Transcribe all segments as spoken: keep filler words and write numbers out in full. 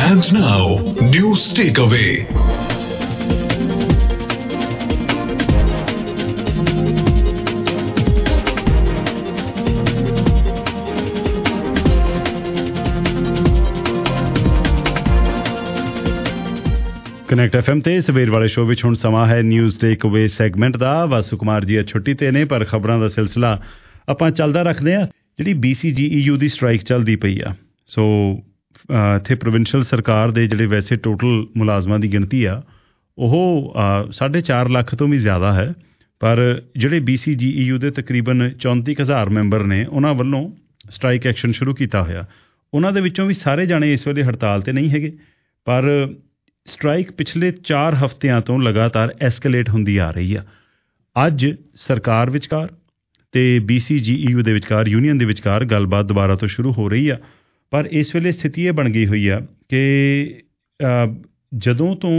And now, News Takeaway. Connect FM ਐਮ ਤੇ ਸਵੇਰ ਵਾਲੇ ਸ਼ੋਅ ਵਿੱਚ ਹੁਣ ਸਮਾਂ ਹੈ ਨਿਊਜ਼ ਟੇਕ ਅਵੇ ਸੈਗਮੈਂਟ ਦਾ। ਵਾਸੂ ਕੁਮਾਰ ਜੀ ਛੁੱਟੀ ਤੇ ਨੇ, ਪਰ ਖਬਰਾਂ ਦਾ ਸਿਲਸਿਲਾ ਆਪਾਂ ਚੱਲਦਾ ਰੱਖਦੇ ਹਾਂ। ਜਿਹੜੀ ਬੀ ਸੀ ਜੀ ਈ ਯੂ ਦੀ ਸਟ੍ਰਾਈਕ ਚੱਲਦੀ ਪਈ ਆ, ਸੋ ਇੱਥੇ ਪ੍ਰੋਵਿੰਸ਼ੀਅਲ ਸਰਕਾਰ ਦੇ ਜਿਹੜੇ ਵੈਸੇ ਟੋਟਲ ਮੁਲਾਜ਼ਮਾਂ ਦੀ ਗਿਣਤੀ ਆ ਉਹ ਸਾਢੇ ਚਾਰ ਲੱਖ ਤੋਂ ਵੀ ਜ਼ਿਆਦਾ ਹੈ, ਪਰ ਜਿਹੜੇ ਬੀ ਸੀ ਜੀ ਈ ਯੂ ਦੇ ਤਕਰੀਬਨ ਚੌਂਤੀ ਕੁ ਹਜ਼ਾਰ ਮੈਂਬਰ ਨੇ, ਉਹਨਾਂ ਵੱਲੋਂ ਸਟ੍ਰਾਈਕ ਐਕਸ਼ਨ ਸ਼ੁਰੂ ਕੀਤਾ ਹੋਇਆ। ਉਹਨਾਂ ਦੇ ਵਿੱਚੋਂ ਵੀ ਸਾਰੇ ਜਾਣੇ ਇਸ ਵੇਲੇ ਹੜਤਾਲ ਤੇ ਨਹੀਂ ਹੈਗੇ, ਪਰ ਸਟ੍ਰਾਈਕ ਪਿਛਲੇ ਚਾਰ ਹਫ਼ਤਿਆਂ ਤੋਂ ਲਗਾਤਾਰ ਐਸਕੇਲੇਟ ਹੁੰਦੀ ਆ ਰਹੀ ਆ। ਅੱਜ ਸਰਕਾਰ ਵਿਚਕਾਰ ਤੇ ਬੀ ਸੀ ਜੀ ਈ ਯੂ ਦੇ ਵਿਚਕਾਰ, ਯੂਨੀਅਨ ਦੇ ਵਿਚਕਾਰ ਗੱਲਬਾਤ ਦੁਬਾਰਾ ਤੋਂ ਸ਼ੁਰੂ ਹੋ ਰਹੀ ਆ, ਪਰ ਇਸ ਵੇਲੇ ਸਥਿਤੀ ਇਹ ਬਣ ਗਈ ਹੋਈ ਆ ਕਿ ਜਦੋਂ ਤੋਂ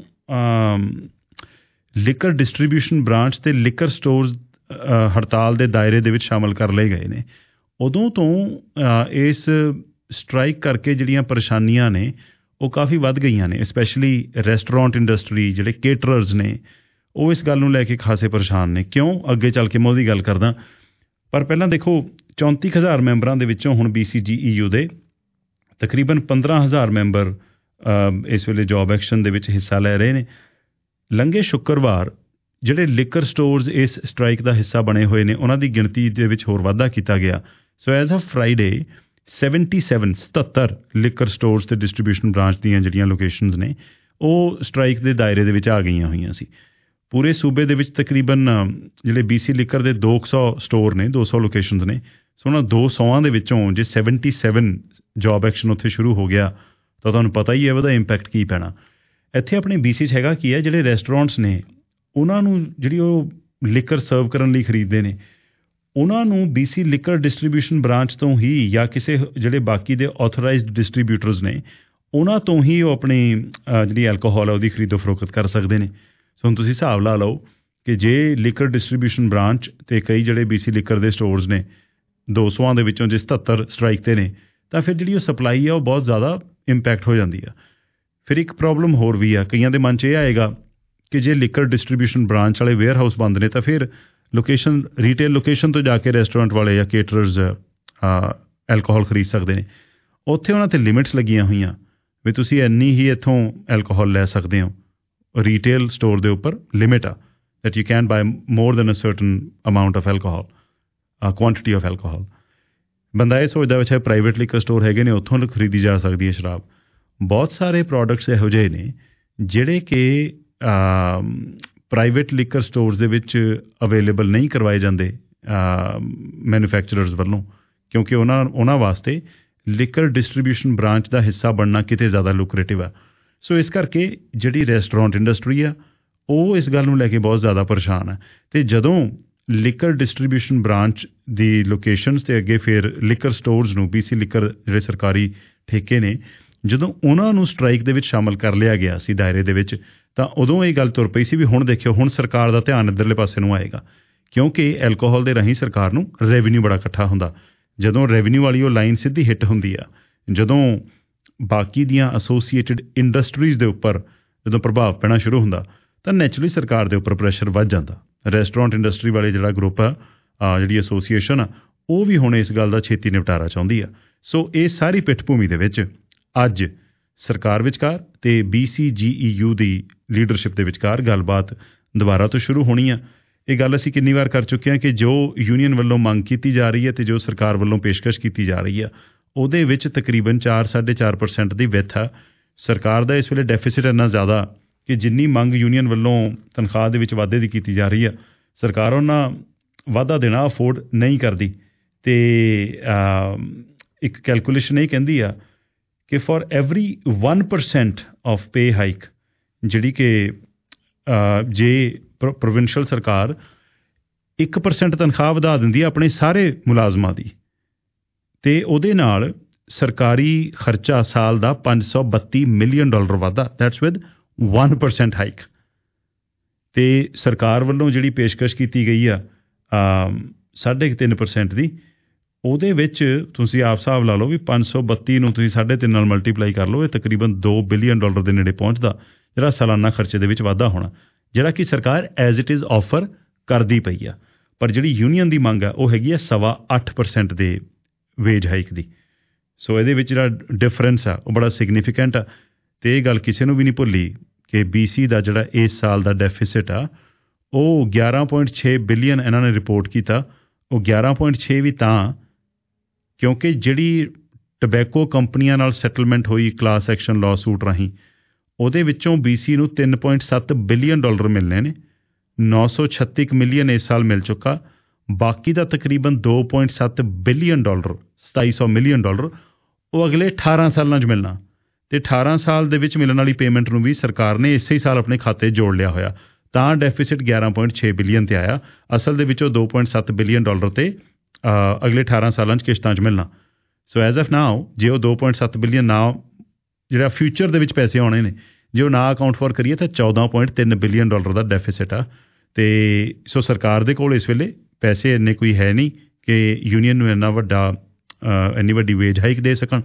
ਲਿਕਰ ਡਿਸਟਰੀਬਿਊਸ਼ਨ ਬ੍ਰਾਂਚ ਤੇ ਲਿਕਰ ਸਟੋਰਸ ਹੜਤਾਲ ਦੇ ਦਾਇਰੇ ਦੇ ਵਿੱਚ ਸ਼ਾਮਲ ਕਰ ਲਏ ਗਏ ਨੇ, ਉਦੋਂ ਤੋਂ ਇਸ ਸਟ੍ਰਾਈਕ ਕਰਕੇ ਜਿਹੜੀਆਂ ਪਰੇਸ਼ਾਨੀਆਂ ਨੇ ਉਹ ਕਾਫੀ ਵੱਧ ਗਈਆਂ ਨੇ। ਸਪੈਸ਼ਲੀ ਰੈਸਟੋਰੈਂਟ ਇੰਡਸਟਰੀ, ਜਿਹੜੇ ਕੇਟਰਰਸ ਨੇ, ਉਹ ਇਸ ਗੱਲ ਨੂੰ ਲੈ ਕੇ ਖਾਸੇ ਪਰੇਸ਼ਾਨ ਨੇ। ਕਿਉਂ? ਅੱਗੇ ਚੱਲ ਕੇ ਮੈਂ ਉਹਦੀ ਗੱਲ ਕਰਦਾ, ਪਰ ਪਹਿਲਾਂ ਦੇਖੋ, ਚੌਂਤੀ ਕੁ ਹਜ਼ਾਰ ਮੈਂਬਰਾਂ ਦੇ ਵਿੱਚੋਂ ਹੁਣ ਬੀ ਸੀ ਜੀ ਈ ਯੂ ਦੇ ਤਕਰੀਬਨ ਪੰਦਰਾਂ ਹਜ਼ਾਰ ਮੈਂਬਰ ਇਸ ਵੇਲੇ ਜੋਬ ਐਕਸ਼ਨ ਦੇ ਵਿੱਚ ਹਿੱਸਾ ਲੈ ਰਹੇ ਨੇ। ਲੰਘੇ ਸ਼ੁੱਕਰਵਾਰ ਜਿਹੜੇ ਲਿਕਰ ਸਟੋਰਸ ਇਸ ਸਟ੍ਰਾਈਕ ਦਾ ਹਿੱਸਾ ਬਣੇ ਹੋਏ ਨੇ, ਉਹਨਾਂ ਦੀ ਗਿਣਤੀ ਦੇ ਵਿੱਚ ਹੋਰ ਵਾਧਾ ਕੀਤਾ ਗਿਆ। So as a Friday seventy seven ਸਤੱਤਰ ਲਿਕਰ ਸਟੋਰਸ ਤੇ ਡਿਸਟਰੀਬਿਊਸ਼ਨ ਬ੍ਰਾਂਚ ਦੀਆਂ ਜਿਹੜੀਆਂ ਲੋਕੇਸ਼ਨਸ ਨੇ ਉਹ ਸਟ੍ਰਾਈਕ ਦੇ ਦਾਇਰੇ ਦੇ ਵਿੱਚ ਆ ਗਈਆਂ ਹੋਈਆਂ ਸੀ। ਪੂਰੇ ਸੂਬੇ ਦੇ ਵਿੱਚ ਤਕਰੀਬਨ ਜਿਹੜੇ ਬੀ ਸੀ ਲਿਕਰ ਦੇ ਦੋ ਕੁ ਸੌ ਸਟੋਰ ਨੇ, ਦੋ ਸੌ ਲੋਕੇਸ਼ਨਸ ਨੇ। ਸੋ ਉਹਨਾਂ ਦੋ ਸੌਆਂ ਦੇ ਵਿੱਚੋਂ ਜੇ ਸੈਵਨਟੀ ਸੈਵਨ ਜੋਬ ਐਕਸ਼ਨ ਉੱਥੇ ਸ਼ੁਰੂ ਹੋ ਗਿਆ ਤਾਂ ਤੁਹਾਨੂੰ ਪਤਾ ਹੀ ਹੈ ਉਹਦਾ ਇੰਪੈਕਟ ਕੀ ਪੈਣਾ। ਇੱਥੇ ਆਪਣੇ ਬੀ ਸੀ 'ਚ ਹੈਗਾ ਕੀ ਹੈ, ਜਿਹੜੇ ਰੈਸਟੋਰੈਂਟਸ ਨੇ ਉਹਨਾਂ ਨੂੰ ਜਿਹੜੀ ਉਹ ਲਿਕਰ ਸਰਵ ਕਰਨ ਲਈ ਖਰੀਦਦੇ ਨੇ, ਉਹਨਾਂ ਨੂੰ B C liquor distribution branch ਤੋਂ ਹੀ ਜਾਂ ਕਿਸੇ ਜਿਹੜੇ ਬਾਕੀ ਦੇ ਆਥੋਰਾਈਜ਼ਡ ਡਿਸਟਰੀਬਿਊਟਰਸ ਨੇ ਉਹਨਾਂ ਤੋਂ ਹੀ ਉਹ ਆਪਣੀ ਜਿਹੜੀ ਐਲਕੋਹਲ ਹੈ ਉਹਦੀ ਖਰੀਦੋ ਫਰੋਖਤ ਕਰ ਸਕਦੇ ਨੇ। ਸੋ ਹੁਣ ਤੁਸੀਂ ਹਿਸਾਬ ਲਾ ਲਓ ਕਿ ਜੇ ਲਿਕਰ ਡਿਸਟਰੀਬਿਊਸ਼ਨ ਬ੍ਰਾਂਚ ਅਤੇ ਕਈ ਜਿਹੜੇ ਬੀ ਸੀ ਲਿਕਰ ਦੇ ਸਟੋਰਸ ਨੇ ਦੋ ਸੌਆਂ ਦੇ ਵਿੱਚੋਂ ਜੇ ਸਤੱਤਰ ਸਟ੍ਰਾਈਕ 'ਤੇ ਨੇ, ਤਾਂ ਫਿਰ ਜਿਹੜੀ ਉਹ ਸਪਲਾਈ ਆ ਉਹ ਬਹੁਤ ਜ਼ਿਆਦਾ ਇੰਪੈਕਟ ਹੋ ਜਾਂਦੀ ਆ। ਫਿਰ ਇੱਕ ਪ੍ਰੋਬਲਮ ਹੋਰ ਵੀ ਆ, ਕਈਆਂ ਦੇ ਮਨ 'ਚ ਇਹ ਆਏਗਾ ਕਿ ਜੇ ਲਿਕਰ ਡਿਸਟਰੀਬਿਊਸ਼ਨ ਬ੍ਰਾਂਚ ਵਾਲੇ ਵੇਅਰ ਹਾਊਸ ਬੰਦ ਨੇ ਤਾਂ ਫਿਰ ਲੋਕੇਸ਼ਨ ਰੀਟੇਲ ਲੋਕੇਸ਼ਨ ਤੋਂ ਜਾ ਕੇ ਰੈਸਟੋਰੈਂਟ ਵਾਲੇ ਜਾਂ ਕੇਟਰਰਸ ਐਲਕੋਹਲ ਖਰੀਦ ਸਕਦੇ ਨੇ। ਉੱਥੇ ਉਹਨਾਂ 'ਤੇ ਲਿਮਿਟਸ ਲੱਗੀਆਂ ਹੋਈਆਂ ਵੀ ਤੁਸੀਂ ਇੰਨੀ ਹੀ ਇੱਥੋਂ ਐਲਕੋਹਲ ਲੈ ਸਕਦੇ ਹੋ। ਰੀਟੇਲ ਸਟੋਰ ਦੇ ਉੱਪਰ ਲਿਮਿਟ ਆ that you can buy more than a certain amount of alcohol, quantity of alcohol. ਬੰਦਾ ਇਹ ਸੋਚਦਾ ਵਿੱਚ ਪ੍ਰਾਈਵੇਟ ਲਿਕਰ ਸਟੋਰ ਹੈਗੇ ਨੇ, ਉੱਥੋਂ ਖਰੀਦੀ ਜਾ ਸਕਦੀ ਹੈ ਸ਼ਰਾਬ। ਬਹੁਤ ਸਾਰੇ ਪ੍ਰੋਡਕਟਸ ਇਹੋ ਜਿਹੇ ਨੇ ਜਿਹੜੇ ਕਿ ਪ੍ਰਾਈਵੇਟ ਲਿਕਰ ਸਟੋਰਸ ਦੇ ਵਿੱਚ ਅਵੇਲੇਬਲ ਨਹੀਂ ਕਰਵਾਏ ਜਾਂਦੇ ਮੈਨੂਫੈਕਚਰਰਸ ਵੱਲੋਂ, ਕਿਉਂਕਿ ਉਹਨਾਂ ਉਹਨਾਂ ਵਾਸਤੇ ਲਿਕਰ ਡਿਸਟਰੀਬਿਊਸ਼ਨ ਬ੍ਰਾਂਚ ਦਾ ਹਿੱਸਾ ਬਣਨਾ ਕਿਤੇ ਜ਼ਿਆਦਾ ਲੁਕਰੇਟਿਵ ਆ। ਸੋ ਇਸ ਕਰਕੇ ਜਿਹੜੀ ਰੈਸਟੋਰੈਂਟ ਇੰਡਸਟਰੀ ਆ ਉਹ ਇਸ ਗੱਲ ਨੂੰ ਲੈ ਕੇ ਬਹੁਤ ਜ਼ਿਆਦਾ ਪਰੇਸ਼ਾਨ ਹੈ। ਅਤੇ ਜਦੋਂ ਲਿਕਰ ਡਿਸਟਰੀਬਿਊਸ਼ਨ ਬ੍ਰਾਂਚ ਦੀ ਲੋਕੇਸ਼ਨਸ ਅਤੇ ਅੱਗੇ ਫਿਰ ਲਿਕਰ ਸਟੋਰਸ ਨੂੰ ਬੀ ਸੀ ਲਿਕਰ ਜਿਹੜੇ ਸਰਕਾਰੀ ਠੇਕੇ ਨੇ, ਜਦੋਂ ਉਹਨਾਂ ਨੂੰ ਸਟ੍ਰਾਈਕ ਦੇ ਵਿੱਚ ਸ਼ਾਮਲ ਕਰ ਲਿਆ ਗਿਆ ਸੀ ਦਾਇਰੇ ਦੇ ਵਿੱਚ, ਤਾਂ ਉਦੋਂ ਇਹ ਗੱਲ ਤੁਰ ਪਈ ਸੀ ਵੀ ਹੁਣ ਦੇਖਿਓ, ਹੁਣ ਸਰਕਾਰ ਦਾ ਧਿਆਨ ਇੱਧਰਲੇ ਪਾਸੇ ਨੂੰ ਆਏਗਾ, ਕਿਉਂਕਿ ਐਲਕੋਹਲ ਦੇ ਰਾਹੀਂ ਸਰਕਾਰ ਨੂੰ ਰੈਵਨਿਊ ਬੜਾ ਇਕੱਠਾ ਹੁੰਦਾ। ਜਦੋਂ ਰੈਵਨਿਊ ਵਾਲੀ ਉਹ ਲਾਈਨ ਸਿੱਧੀ ਹਿੱਟ ਹੁੰਦੀ ਆ, ਜਦੋਂ ਬਾਕੀ ਦੀਆਂ ਐਸੋਸੀਏਟਿਡ ਇੰਡਸਟਰੀਜ਼ ਦੇ ਉੱਪਰ ਜਦੋਂ ਪ੍ਰਭਾਵ ਪੈਣਾ ਸ਼ੁਰੂ ਹੁੰਦਾ, ਤਾਂ ਨੈਚੁਰਲੀ ਸਰਕਾਰ ਦੇ ਉੱਪਰ ਪ੍ਰੈਸ਼ਰ ਵੱਧ ਜਾਂਦਾ। ਰੈਸਟੋਰੈਂਟ ਇੰਡਸਟਰੀ ਵਾਲੇ ਜਿਹੜਾ ਗਰੁੱਪ ਆ, ਜਿਹੜੀ ਐਸੋਸੀਏਸ਼ਨ ਆ, ਉਹ ਵੀ ਹੁਣ ਇਸ ਗੱਲ ਦਾ ਛੇਤੀ ਨਿਪਟਾਰਾ ਚਾਹੁੰਦੀ ਆ। ਸੋ ਇਹ ਸਾਰੀ ਪਿੱਠ ਭੂਮੀ ਦੇ ਵਿੱਚ ਅੱਜ ਸਰਕਾਰ ਵਿਚਕਾਰ ਤੇ ਬੀ ਸੀ ਜੀ ਈ ਯੂ ਦੀ ਲੀਡਰਸ਼ਿਪ ਦੇ ਵਿਚਕਾਰ ਗੱਲਬਾਤ ਦੁਬਾਰਾ ਤੋਂ ਸ਼ੁਰੂ ਹੋਣੀ ਆ। ਇਹ ਗੱਲ ਅਸੀਂ ਕਿੰਨੀ ਵਾਰ ਕਰ ਚੁੱਕੇ ਹਾਂ ਕਿ ਜੋ ਯੂਨੀਅਨ ਵੱਲੋਂ ਮੰਗ ਕੀਤੀ ਜਾ ਰਹੀ ਹੈ ਅਤੇ ਜੋ ਸਰਕਾਰ ਵੱਲੋਂ ਪੇਸ਼ਕਸ਼ ਕੀਤੀ ਜਾ ਰਹੀ ਆ, ਉਹਦੇ ਵਿੱਚ ਤਕਰੀਬਨ ਚਾਰ ਸਾਢੇ ਚਾਰ ਪਰਸੈਂਟ ਦੀ ਵਿੱਥ ਆ। ਸਰਕਾਰ ਦਾ ਇਸ ਵੇਲੇ ਡੈਫੀਸਿਟ ਇੰਨਾ ਜ਼ਿਆਦਾ ਕਿ ਜਿੰਨੀ ਮੰਗ ਯੂਨੀਅਨ ਵੱਲੋਂ ਤਨਖਾਹ ਦੇ ਵਿੱਚ ਵਾਧੇ ਦੀ ਕੀਤੀ ਜਾ ਰਹੀ ਆ, ਸਰਕਾਰ ਉਹਨਾਂ ਵਾਧਾ ਦੇਣਾ ਅਫੋਰਡ ਨਹੀਂ ਕਰਦੀ। ਅਤੇ ਇੱਕ ਕੈਲਕੂਲੇਸ਼ਨ ਇਹ ਕਹਿੰਦੀ ਆ ਕਿ for every one percent of pay hike, ਜਿਹੜੀ ਕਿ ਜੇ ਪ੍ਰੋ ਪ੍ਰੋਵਿੰਸ਼ੀਅਲ ਸਰਕਾਰ ਇੱਕ ਪਰਸੈਂਟ ਤਨਖਾਹ ਵਧਾ ਦਿੰਦੀ ਹੈ ਆਪਣੇ ਸਾਰੇ ਮੁਲਾਜ਼ਮਾਂ ਦੀ, ਅਤੇ ਉਹਦੇ ਨਾਲ ਸਰਕਾਰੀ ਖਰਚਾ ਸਾਲ ਦਾ ਪੰਜ ਸੌ ਬੱਤੀ ਮਿਲੀਅਨ ਡਾਲਰ ਵਾਧਾ, that's with one percent hike. ਅਤੇ ਸਰਕਾਰ ਵੱਲੋਂ ਜਿਹੜੀ ਪੇਸ਼ਕਸ਼ ਕੀਤੀ ਗਈ ਆ ਸਾਢੇ ਕੁ ਤਿੰਨ ਪਰਸੈਂਟ ਦੀ, ਉਹਦੇ ਵਿੱਚ ਤੁਸੀਂ ਆਪ ਹਿਸਾਬ ਲਾ ਲਓ ਵੀ ਪੰਜ ਸੌ ਬੱਤੀ ਨੂੰ ਤੁਸੀਂ ਸਾਢੇ ਤਿੰਨ ਨਾਲ ਮਲਟੀਪਲਾਈ ਕਰ ਲਓ, ਇਹ ਤਕਰੀਬਨ ਦੋ ਬਿਲੀਅਨ ਡਾਲਰ ਦੇ ਨੇੜੇ ਪਹੁੰਚਦਾ ਜਿਹੜਾ ਸਾਲਾਨਾ ਖਰਚੇ ਦੇ ਵਿੱਚ ਵਾਧਾ ਹੋਣਾ, ਜਿਹੜਾ ਕਿ ਸਰਕਾਰ ਐਜ਼ ਇਟ ਇਜ਼ ਆਫਰ ਕਰਦੀ ਪਈ ਆ। ਪਰ ਜਿਹੜੀ ਯੂਨੀਅਨ ਦੀ ਮੰਗ ਆ ਉਹ ਹੈਗੀ ਆ ਸਵਾ ਅੱਠ ਪਰਸੈਂਟ ਦੇ ਵੇਜ ਹਾਈਕ ਦੀ। ਸੋ ਇਹਦੇ ਵਿੱਚ ਜਿਹੜਾ ਡਿਫਰੈਂਸ ਆ ਉਹ ਬੜਾ ਸਿਗਨੀਫਿਕੈਂਟ ਆ। ਅਤੇ ਇਹ ਗੱਲ ਕਿਸੇ ਨੂੰ ਵੀ ਨਹੀਂ ਭੁੱਲੀ ਕਿ ਬੀ ਸੀ ਦਾ ਜਿਹੜਾ ਇਸ ਸਾਲ ਦਾ ਡੈਫੀਸਿਟ ਆ ਉਹ ਗਿਆਰਾਂ ਪੁਆਇੰਟ ਛੇ ਬਿਲੀਅਨ ਇਹਨਾਂ ਨੇ ਰਿਪੋਰਟ ਕੀਤਾ। ਉਹ ਗਿਆਰਾਂ ਪੁਆਇੰਟ ਛੇ ਵੀ ਤਾਂ ਕਿਉਂਕਿ ਜਿਹੜੀ ਟਬੈਕੋ ਕੰਪਨੀਆਂ ਨਾਲ ਸੈਟਲਮੈਂਟ ਹੋਈ ਕਲਾਸ ਐਕਸ਼ਨ ਲਾਅ ਸੂਟ ਰਾਹੀਂ, ਉਹਦੇ ਵਿੱਚੋਂ ਬੀ ਸੀ ਨੂੰ ਤਿੰਨ ਪੁਆਇੰਟ ਸੱਤ ਬਿਲੀਅਨ ਡਾਲਰ ਮਿਲਣੇ ਨੇ। ਨੌ ਸੌ ਛੱਤੀ ਕੁ ਮਿਲੀਅਨ ਇਸ ਸਾਲ ਮਿਲ ਚੁੱਕਾ, ਬਾਕੀ ਦਾ ਤਕਰੀਬਨ ਦੋ ਪੁਆਇੰਟ ਸੱਤ ਬਿਲੀਅਨ ਡਾਲਰ, ਸਤਾਈ ਸੌ ਮਿਲੀਅਨ ਡਾਲਰ ਉਹ ਅਗਲੇ ਅਠਾਰਾਂ ਸਾਲਾਂ 'ਚ ਮਿਲਣਾ। ਅਤੇ ਅਠਾਰਾਂ ਸਾਲ ਦੇ ਵਿੱਚ ਮਿਲਣ ਵਾਲੀ ਪੇਮੈਂਟ ਨੂੰ ਵੀ ਸਰਕਾਰ ਨੇ ਇਸੇ ਹੀ ਸਾਲ ਆਪਣੇ ਖਾਤੇ 'ਚ ਜੋੜ ਲਿਆ ਹੋਇਆ, ਤਾਂ ਡੈਫੀਸਿਟ ਗਿਆਰਾਂ ਪੁਆਇੰਟ ਛੇ ਬਿਲੀਅਨ 'ਤੇ ਆਇਆ। ਅਸਲ ਦੇ ਵਿੱਚ ਉਹ ਦੋ ਪੁਆਇੰਟ ਸੱਤ ਬਿਲੀਅਨ ਡਾਲਰ 'ਤੇ ਅਗਲੇ ਅਠਾਰਾਂ ਸਾਲਾਂ 'ਚ ਕਿਸ਼ਤਾਂ 'ਚ ਮਿਲਣਾ। ਸੋ ਐਜ਼ ਆਫ ਨਾਓ ਜੇ ਉਹ ਦੋ ਪੁਆਇੰਟ ਸੱਤ ਬਿਲੀਅਨ ਨਾ ਜਿਹੜਾ ਫਿਊਚਰ ਦੇ ਵਿੱਚ ਪੈਸੇ ਆਉਣੇ ਨੇ ਜੇ ਉਹ ਨਾ ਅਕਾਊਂਟ ਫੋਰ ਕਰੀਏ ਤਾਂ ਚੌਦਾਂ ਪੁਆਇੰਟ ਤਿੰਨ ਬਿਲੀਅਨ ਡਾਲਰ ਦਾ ਡੈਫੀਸਿਟ ਆ। ਅਤੇ ਸੋ ਸਰਕਾਰ ਦੇ ਕੋਲ ਇਸ ਵੇਲੇ ਪੈਸੇ ਇੰਨੇ ਕੋਈ ਹੈ ਨਹੀਂ ਕਿ ਯੂਨੀਅਨ ਨੂੰ ਇੰਨਾ ਵੱਡਾ ਇੰਨੀ ਵੱਡੀ ਵੇਜ ਹਾਈਕ ਦੇ ਸਕਣ।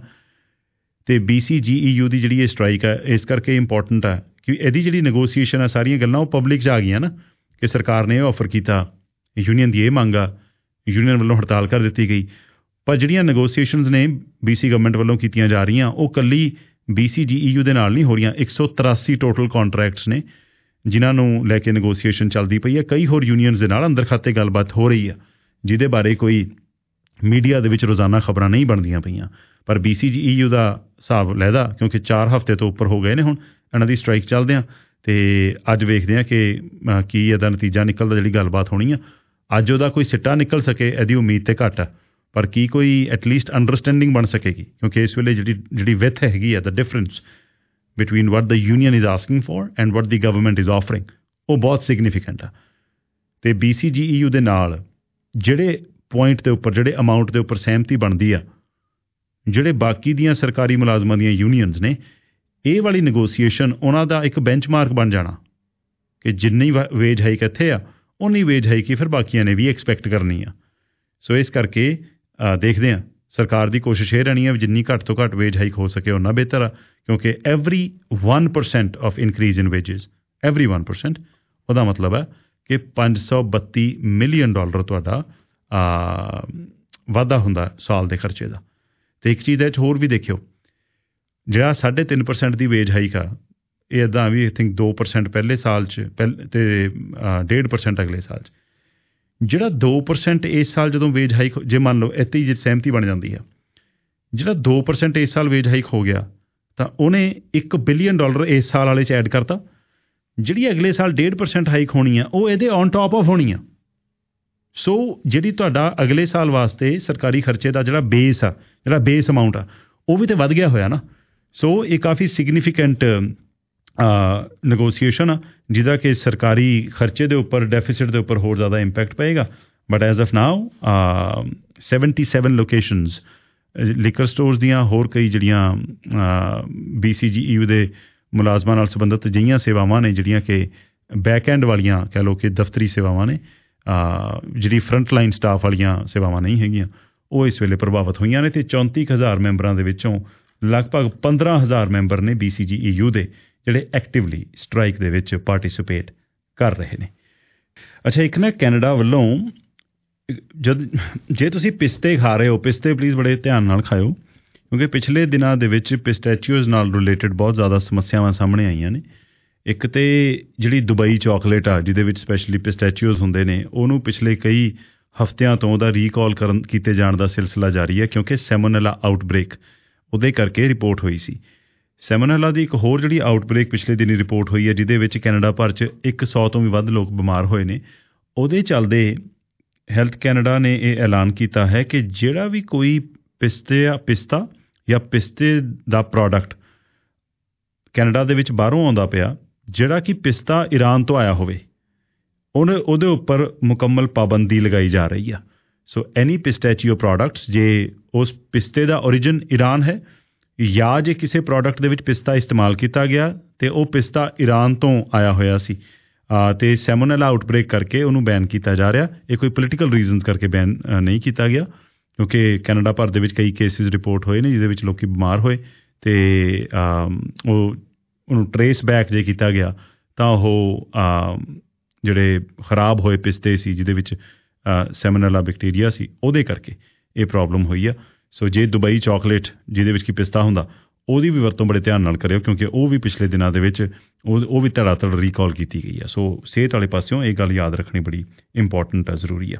ਅਤੇ ਬੀ ਸੀ ਜੀ ਈ ਯੂ ਦੀ ਜਿਹੜੀ ਇਹ ਸਟਰਾਈਕ ਹੈ ਇਸ ਕਰਕੇ ਇੰਪੋਰਟੈਂਟ ਆ ਕਿ ਇਹਦੀ ਜਿਹੜੀ ਨੈਗੋਸੀਏਸ਼ਨ ਆ ਸਾਰੀਆਂ ਗੱਲਾਂ ਉਹ ਪਬਲਿਕ 'ਚ ਆ ਗਈਆਂ ਨਾ, ਕਿ ਸਰਕਾਰ ਨੇ ਇਹ ਆਫਰ ਕੀਤਾ, ਯੂਨੀਅਨ ਦੀ ਇਹ ਮੰਗ ਆ, ਯੂਨੀਅਨ ਵੱਲੋਂ ਹੜਤਾਲ ਕਰ ਦਿੱਤੀ ਗਈ। ਪਰ ਜਿਹੜੀਆਂ ਨੈਗੋਸੀਏਸ਼ਨਸ ਨੇ ਬੀ ਸੀ ਗਵਰਨਮੈਂਟ ਵੱਲੋਂ ਕੀਤੀਆਂ ਜਾ ਰਹੀਆਂ ਉਹ ਇਕੱਲੀ ਬੀ ਸੀ ਜੀ ਈ ਯੂ ਦੇ ਨਾਲ ਨਹੀਂ ਹੋ ਰਹੀਆਂ। ਇੱਕ ਸੌ ਤਰਾਸੀ ਟੋਟਲ ਕਾਂਟਰੈਕਟਸ ਨੇ ਜਿਨ੍ਹਾਂ ਨੂੰ ਲੈ ਕੇ ਨੈਗੋਸੀਏਸ਼ਨ ਚੱਲਦੀ ਪਈ ਹੈ। ਕਈ ਹੋਰ ਯੂਨੀਅਨਸ ਦੇ ਨਾਲ ਅੰਦਰ ਖਾਤੇ ਗੱਲਬਾਤ ਹੋ ਰਹੀ ਆ ਜਿਹਦੇ ਬਾਰੇ ਕੋਈ ਮੀਡੀਆ ਦੇ ਵਿੱਚ ਰੋਜ਼ਾਨਾ ਖਬਰਾਂ ਨਹੀਂ ਬਣਦੀਆਂ ਪਈਆਂ। ਪਰ ਬੀ ਸੀ ਜੀ ਈ ਯੂ ਦਾ ਹਿਸਾਬ ਲੈਦਾ ਕਿਉਂਕਿ ਚਾਰ ਹਫ਼ਤੇ ਤੋਂ ਉੱਪਰ ਹੋ ਗਏ ਨੇ ਹੁਣ ਇਹਨਾਂ ਦੀ ਸਟਰਾਈਕ ਚੱਲਦਿਆਂ, ਅਤੇ ਅੱਜ ਵੇਖਦੇ ਹਾਂ ਕਿ ਕੀ ਇਹਦਾ ਨਤੀਜਾ ਨਿਕਲਦਾ, ਜਿਹੜੀ ਗੱਲਬਾਤ ਹੋਣੀ ਆ। ਅੱਜ ਉਹਦਾ ਕੋਈ ਸਿੱਟਾ ਨਿਕਲ ਸਕੇ ਇਹਦੀ ਉਮੀਦ ਤੇ ਘੱਟ ਆ, ਪਰ ਕੀ ਕੋਈ ਐਟਲੀਸਟ ਅੰਡਰਸਟੈਂਡਿੰਗ ਬਣ ਸਕੇਗੀ, ਕਿਉਂਕਿ ਇਸ ਵੇਲੇ ਜਿਹੜੀ ਜਿਹੜੀ ਵਿੱਥ ਹੈਗੀ ਆ ਦਾ difference between what the union is asking for and what the government is offering ਉਹ ਬਹੁਤ ਸਿਗਨੀਫਿਕੈਂਟ ਆ। ਅਤੇ ਬੀ ਸੀ ਜੀ ਈ ਯੂ ਦੇ ਨਾਲ ਜਿਹੜੇ ਪੁਆਇੰਟ ਦੇ ਉੱਪਰ ਜਿਹੜੇ ਅਮਾਊਂਟ ਦੇ ਉੱਪਰ ਸਹਿਮਤੀ ਬਣਦੀ ਆ, ਜਿਹੜੇ ਬਾਕੀ ਦੀਆਂ ਸਰਕਾਰੀ ਮੁਲਾਜ਼ਮਾਂ ਦੀਆਂ ਯੂਨੀਅਨਸ ਨੇ, ਇਹ ਵਾਲੀ ਨੈਗੋਸੀਏਸ਼ਨ ਉਹਨਾਂ ਦਾ ਇੱਕ ਬੈਂਚਮਾਰਕ ਬਣ ਜਾਣਾ ਕਿ ਜਿੰਨੀ ਵੇਜ ਹਾਈਕ ਇੱਥੇ ਆ ਉਨੀ ਵੇਜ ਹਾਈਕ ਹੀ ਫਿਰ ਬਾਕੀਆਂ ਨੇ ਵੀ ਐਕਸਪੈਕਟ ਕਰਨੀ ਆ। ਸੋ ਇਸ ਕਰਕੇ ਦੇਖਦੇ ਹਾਂ, ਸਰਕਾਰ ਦੀ ਕੋਸ਼ਿਸ਼ ਇਹ ਰਹਿਣੀ ਹੈ ਵੀ ਜਿੰਨੀ ਘੱਟ ਤੋਂ ਘੱਟ ਵੇਜ ਹਾਈਕ ਹੋ ਸਕੇ ਓਨਾ ਬਿਹਤਰ ਆ, ਕਿਉਂਕਿ every one percent of increase in wages, every one percent ਉਹਦਾ ਮਤਲਬ ਹੈ ਕਿ ਪੰਜ ਸੌ ਬੱਤੀ ਮਿਲੀਅਨ ਡਾਲਰ ਤੁਹਾਡਾ ਵਾਧਾ ਹੁੰਦਾ ਸਾਲ ਦੇ ਖਰਚੇ ਦਾ। ਅਤੇ ਇੱਕ ਚੀਜ਼ ਇਹ 'ਚ ਹੋਰ ਵੀ ਦੇਖਿਓ, ਜਿਹੜਾ ਸਾਢੇ ਤਿੰਨ ਪਰਸੈਂਟ ਦੀ ਵੇਜ ਹਾਈਕ ਆ ਇਹ ਇੱਦਾਂ ਵੀ ਆਈ ਥਿੰਕ ਦੋ ਪਰਸੈਂਟ ਪਹਿਲੇ ਸਾਲ 'ਚ ਪਹਿਲੇ ਅਤੇ ਡੇਢ ਪਰਸੈਂਟ ਅਗਲੇ ਸਾਲ 'ਚ। ਜਿਹੜਾ ਦੋ ਪਰਸੈਂਟ ਇਸ ਸਾਲ ਜਦੋਂ ਵੇਜ ਹਾਈਕ ਜੇ ਮੰਨ ਲਓ ਇੱਥੇ ਹੀ ਜੇ ਸਹਿਮਤੀ ਬਣ ਜਾਂਦੀ ਆ, ਜਿਹੜਾ ਦੋ ਪਰਸੈਂਟ ਇਸ ਸਾਲ ਵੇਜ ਹਾਈਕ ਹੋ ਗਿਆ ਤਾਂ ਉਹਨੇ ਇੱਕ ਬਿਲੀਅਨ ਡਾਲਰ ਇਸ ਸਾਲ ਵਾਲੇ 'ਚ ਐਡ ਕਰਤਾ। ਜਿਹੜੀ ਅਗਲੇ ਸਾਲ ਡੇਢ ਪਰਸੈਂਟ ਹਾਈਕ ਹੋਣੀ ਆ ਉਹ ਇਹਦੇ ਔਨ ਟੋਪ ਆਫ ਹੋਣੀ ਆ। ਸੋ ਜਿਹੜੀ ਤੁਹਾਡਾ ਅਗਲੇ ਸਾਲ ਵਾਸਤੇ ਸਰਕਾਰੀ ਖਰਚੇ ਦਾ ਜਿਹੜਾ ਬੇਸ ਆ, ਜਿਹੜਾ ਬੇਸ ਅਮਾਊਂਟ ਆ ਉਹ ਵੀ ਤਾਂ ਵੱਧ ਗਿਆ ਹੋਇਆ ਨਾ। ਸੋ ਇਹ ਕਾਫੀ ਸਿਗਨੀਫਿਕੈਂਟ ਨੈਗੋਸੀਏਸ਼ਨ ਆ ਜਿਹਦਾ ਕਿ ਸਰਕਾਰੀ ਖਰਚੇ ਦੇ ਉੱਪਰ, ਡੈਫੀਸਿਟ ਦੇ ਉੱਪਰ ਹੋਰ ਜ਼ਿਆਦਾ ਇੰਪੈਕਟ ਪਏਗਾ। But as of now seventy seven locations liquor stores ਦੀਆਂ ਹੋਰ ਕਈ ਜਿਹੜੀਆਂ ਬੀ ਸੀ ਜੀ ਈ ਯੂ ਦੇ ਮੁਲਾਜ਼ਮਾਂ ਨਾਲ ਸੰਬੰਧਿਤ ਅਜਿਹੀਆਂ ਸੇਵਾਵਾਂ ਨੇ ਜਿਹੜੀਆਂ ਕਿ ਬੈਕ ਐਂਡ ਵਾਲੀਆਂ ਕਹਿ ਲਓ ਕਿ ਦਫ਼ਤਰੀ ਸੇਵਾਵਾਂ ਨੇ, ਜਿਹੜੀ ਫਰੰਟ ਲਾਈਨ ਸਟਾਫ ਵਾਲੀਆਂ ਸੇਵਾਵਾਂ ਨਹੀਂ ਹੈਗੀਆਂ, ਉਹ ਇਸ ਵੇਲੇ ਪ੍ਰਭਾਵਿਤ ਹੋਈਆਂ ਨੇ। ਅਤੇ ਚੌਂਤੀ ਕੁ ਹਜ਼ਾਰ ਮੈਂਬਰਾਂ ਦੇ ਵਿੱਚੋਂ ਲਗਭਗ ਪੰਦਰਾਂ ਹਜ਼ਾਰ ਮੈਂਬਰ ਨੇ ਬੀ ਸੀ ਜੀ ਈ ਯੂ ਦੇ ਜਿਹੜੇ ਐਕਟਿਵਲੀ ਸਟਰਾਈਕ ਦੇ ਵਿੱਚ ਪਾਰਟੀਸਪੇਟ ਕਰ ਰਹੇ ਨੇ। ਅੱਛਾ, ਇੱਕ ਨਾ ਕੈਨੇਡਾ ਵੱਲੋਂ ਜਦ ਜੇ ਤੁਸੀਂ ਪਿਸਤੇ ਖਾ ਰਹੇ ਹੋ, ਪਿਸਤੇ ਪਲੀਜ਼ ਬੜੇ ਧਿਆਨ ਨਾਲ ਖਾਇਓ ਕਿਉਂਕਿ ਪਿਛਲੇ ਦਿਨਾਂ ਦੇ ਵਿੱਚ ਪਿਸਟੈਚੀਓਜ਼ ਨਾਲ ਰਿਲੇਟਡ ਬਹੁਤ ਜ਼ਿਆਦਾ ਸਮੱਸਿਆਵਾਂ ਸਾਹਮਣੇ ਆਈਆਂ ਨੇ। ਇੱਕ ਤਾਂ ਜਿਹੜੀ ਦੁਬਈ ਚਾਕਲੇਟ ਆ ਜਿਹਦੇ ਵਿੱਚ ਸਪੈਸ਼ਲੀ ਪਿਸਟੈਚੀਓਜ਼ ਹੁੰਦੇ ਨੇ, ਉਹਨੂੰ ਪਿਛਲੇ ਕਈ ਹਫ਼ਤਿਆਂ ਤੋਂ ਉਹਦਾ ਰੀਕਾਲ ਕਰਨ ਕੀਤੇ ਜਾਣ ਦਾ ਸਿਲਸਿਲਾ ਜਾਰੀ ਹੈ ਕਿਉਂਕਿ ਸੈਮੋਨੈਲਾ ਆਊਟਬ੍ਰੇਕ ਉਹਦੇ ਕਰਕੇ ਰਿਪੋਰਟ ਹੋਈ ਸੀ। ਸੈਮੋਨੈਲਾ ਦੀ ਇੱਕ ਹੋਰ ਜਿਹੜੀ ਆਊਟਬ੍ਰੇਕ ਪਿਛਲੇ ਦਿਨੀ ਰਿਪੋਰਟ ਹੋਈ ਹੈ ਜਿਹਦੇ ਵਿੱਚ ਕੈਨੇਡਾ ਭਰ 'ਚ ਇੱਕ ਸੌ ਤੋਂ ਵੀ ਵੱਧ ਲੋਕ ਬਿਮਾਰ ਹੋਏ ਨੇ। ਉਹਦੇ ਚੱਲਦੇ ਹੈਲਥ ਕੈਨੇਡਾ ਨੇ ਇਹ ਐਲਾਨ ਕੀਤਾ ਹੈ ਕਿ ਜਿਹੜਾ ਵੀ ਕੋਈ ਪਿਸਤੇ ਪਿਸਤਾ ਜਾਂ ਪਿਸਤੇ ਦਾ ਪ੍ਰੋਡਕਟ ਕੈਨੇਡਾ ਦੇ ਵਿੱਚ ਬਾਹਰੋਂ ਆਉਂਦਾ ਪਿਆ, ਜਿਹੜਾ ਕਿ ਪਿਸਤਾ ਈਰਾਨ ਤੋਂ ਆਇਆ ਹੋਵੇ, ਉਹਨੇ ਉਹਦੇ ਉੱਪਰ ਮੁਕੰਮਲ ਪਾਬੰਦੀ ਲਗਾਈ ਜਾ ਰਹੀ ਆ। ਸੋ ਐਨੀ ਪਿਸਟੈਚੀਓ ਪ੍ਰੋਡਕਟਸ, ਜੇ ਉਸ ਪਿਸਤੇ ਦਾ ਓਰੀਜਨ ਈਰਾਨ ਹੈ ਜਾਂ ਜੇ ਕਿਸੇ ਪ੍ਰੋਡਕਟ ਦੇ ਵਿੱਚ ਪਿਸਤਾ ਇਸਤੇਮਾਲ ਕੀਤਾ ਗਿਆ ਅਤੇ ਉਹ ਪਿਸਤਾ ਈਰਾਨ ਤੋਂ ਆਇਆ ਹੋਇਆ ਸੀ ਅਤੇ ਸੈਮੋਨੈਲਾ ਆਊਟਬ੍ਰੇਕ ਕਰਕੇ ਉਹਨੂੰ ਬੈਨ ਕੀਤਾ ਜਾ ਰਿਹਾ। ਇਹ ਕੋਈ ਪੋਲੀਟੀਕਲ ਰੀਜ਼ਨਸ ਕਰਕੇ ਬੈਨ ਨਹੀਂ ਕੀਤਾ ਗਿਆ ਕਿਉਂਕਿ ਕੈਨੇਡਾ ਭਰ ਦੇ ਵਿੱਚ ਕਈ ਕੇਸਿਸ ਰਿਪੋਰਟ ਹੋਏ ਨੇ ਜਿਹਦੇ ਵਿੱਚ ਲੋਕ ਬਿਮਾਰ ਹੋਏ ਅਤੇ ਉਹ ਉਹਨੂੰ ਟਰੇਸ ਬੈਕ ਜੇ ਕੀਤਾ ਗਿਆ ਤਾਂ ਉਹ ਜਿਹੜੇ ਖਰਾਬ ਹੋਏ ਪਿਸਤੇ ਸੀ ਜਿਹਦੇ ਵਿੱਚ ਸੈਮੋਨੈਲਾ ਬੈਕਟੀਰੀਆ ਸੀ ਉਹਦੇ ਕਰਕੇ ਇਹ ਪ੍ਰੋਬਲਮ ਹੋਈ ਆ। ਸੋ ਜੇ ਦੁਬਈ ਚਾਕਲੇਟ ਜਿਹਦੇ ਵਿੱਚ ਕੀ ਪਿਸਤਾ ਹੁੰਦਾ ਉਹਦੀ ਵੀ ਵਰਤੋਂ ਬੜੇ ਧਿਆਨ ਨਾਲ ਕਰਿਓ ਕਿਉਂਕਿ ਉਹ ਵੀ ਪਿਛਲੇ ਦਿਨਾਂ ਦੇ ਵਿੱਚ ਉਹ ਉਹ ਵੀ ਧੜਾ ਧੜ ਰੀਕਾਲ ਕੀਤੀ ਗਈ ਆ। ਸੋ ਸਿਹਤ ਵਾਲੇ ਪਾਸਿਓਂ ਇਹ ਗੱਲ ਯਾਦ ਰੱਖਣੀ ਬੜੀ ਇੰਪੋਰਟੈਂਟ ਆ, ਜ਼ਰੂਰੀ ਆ।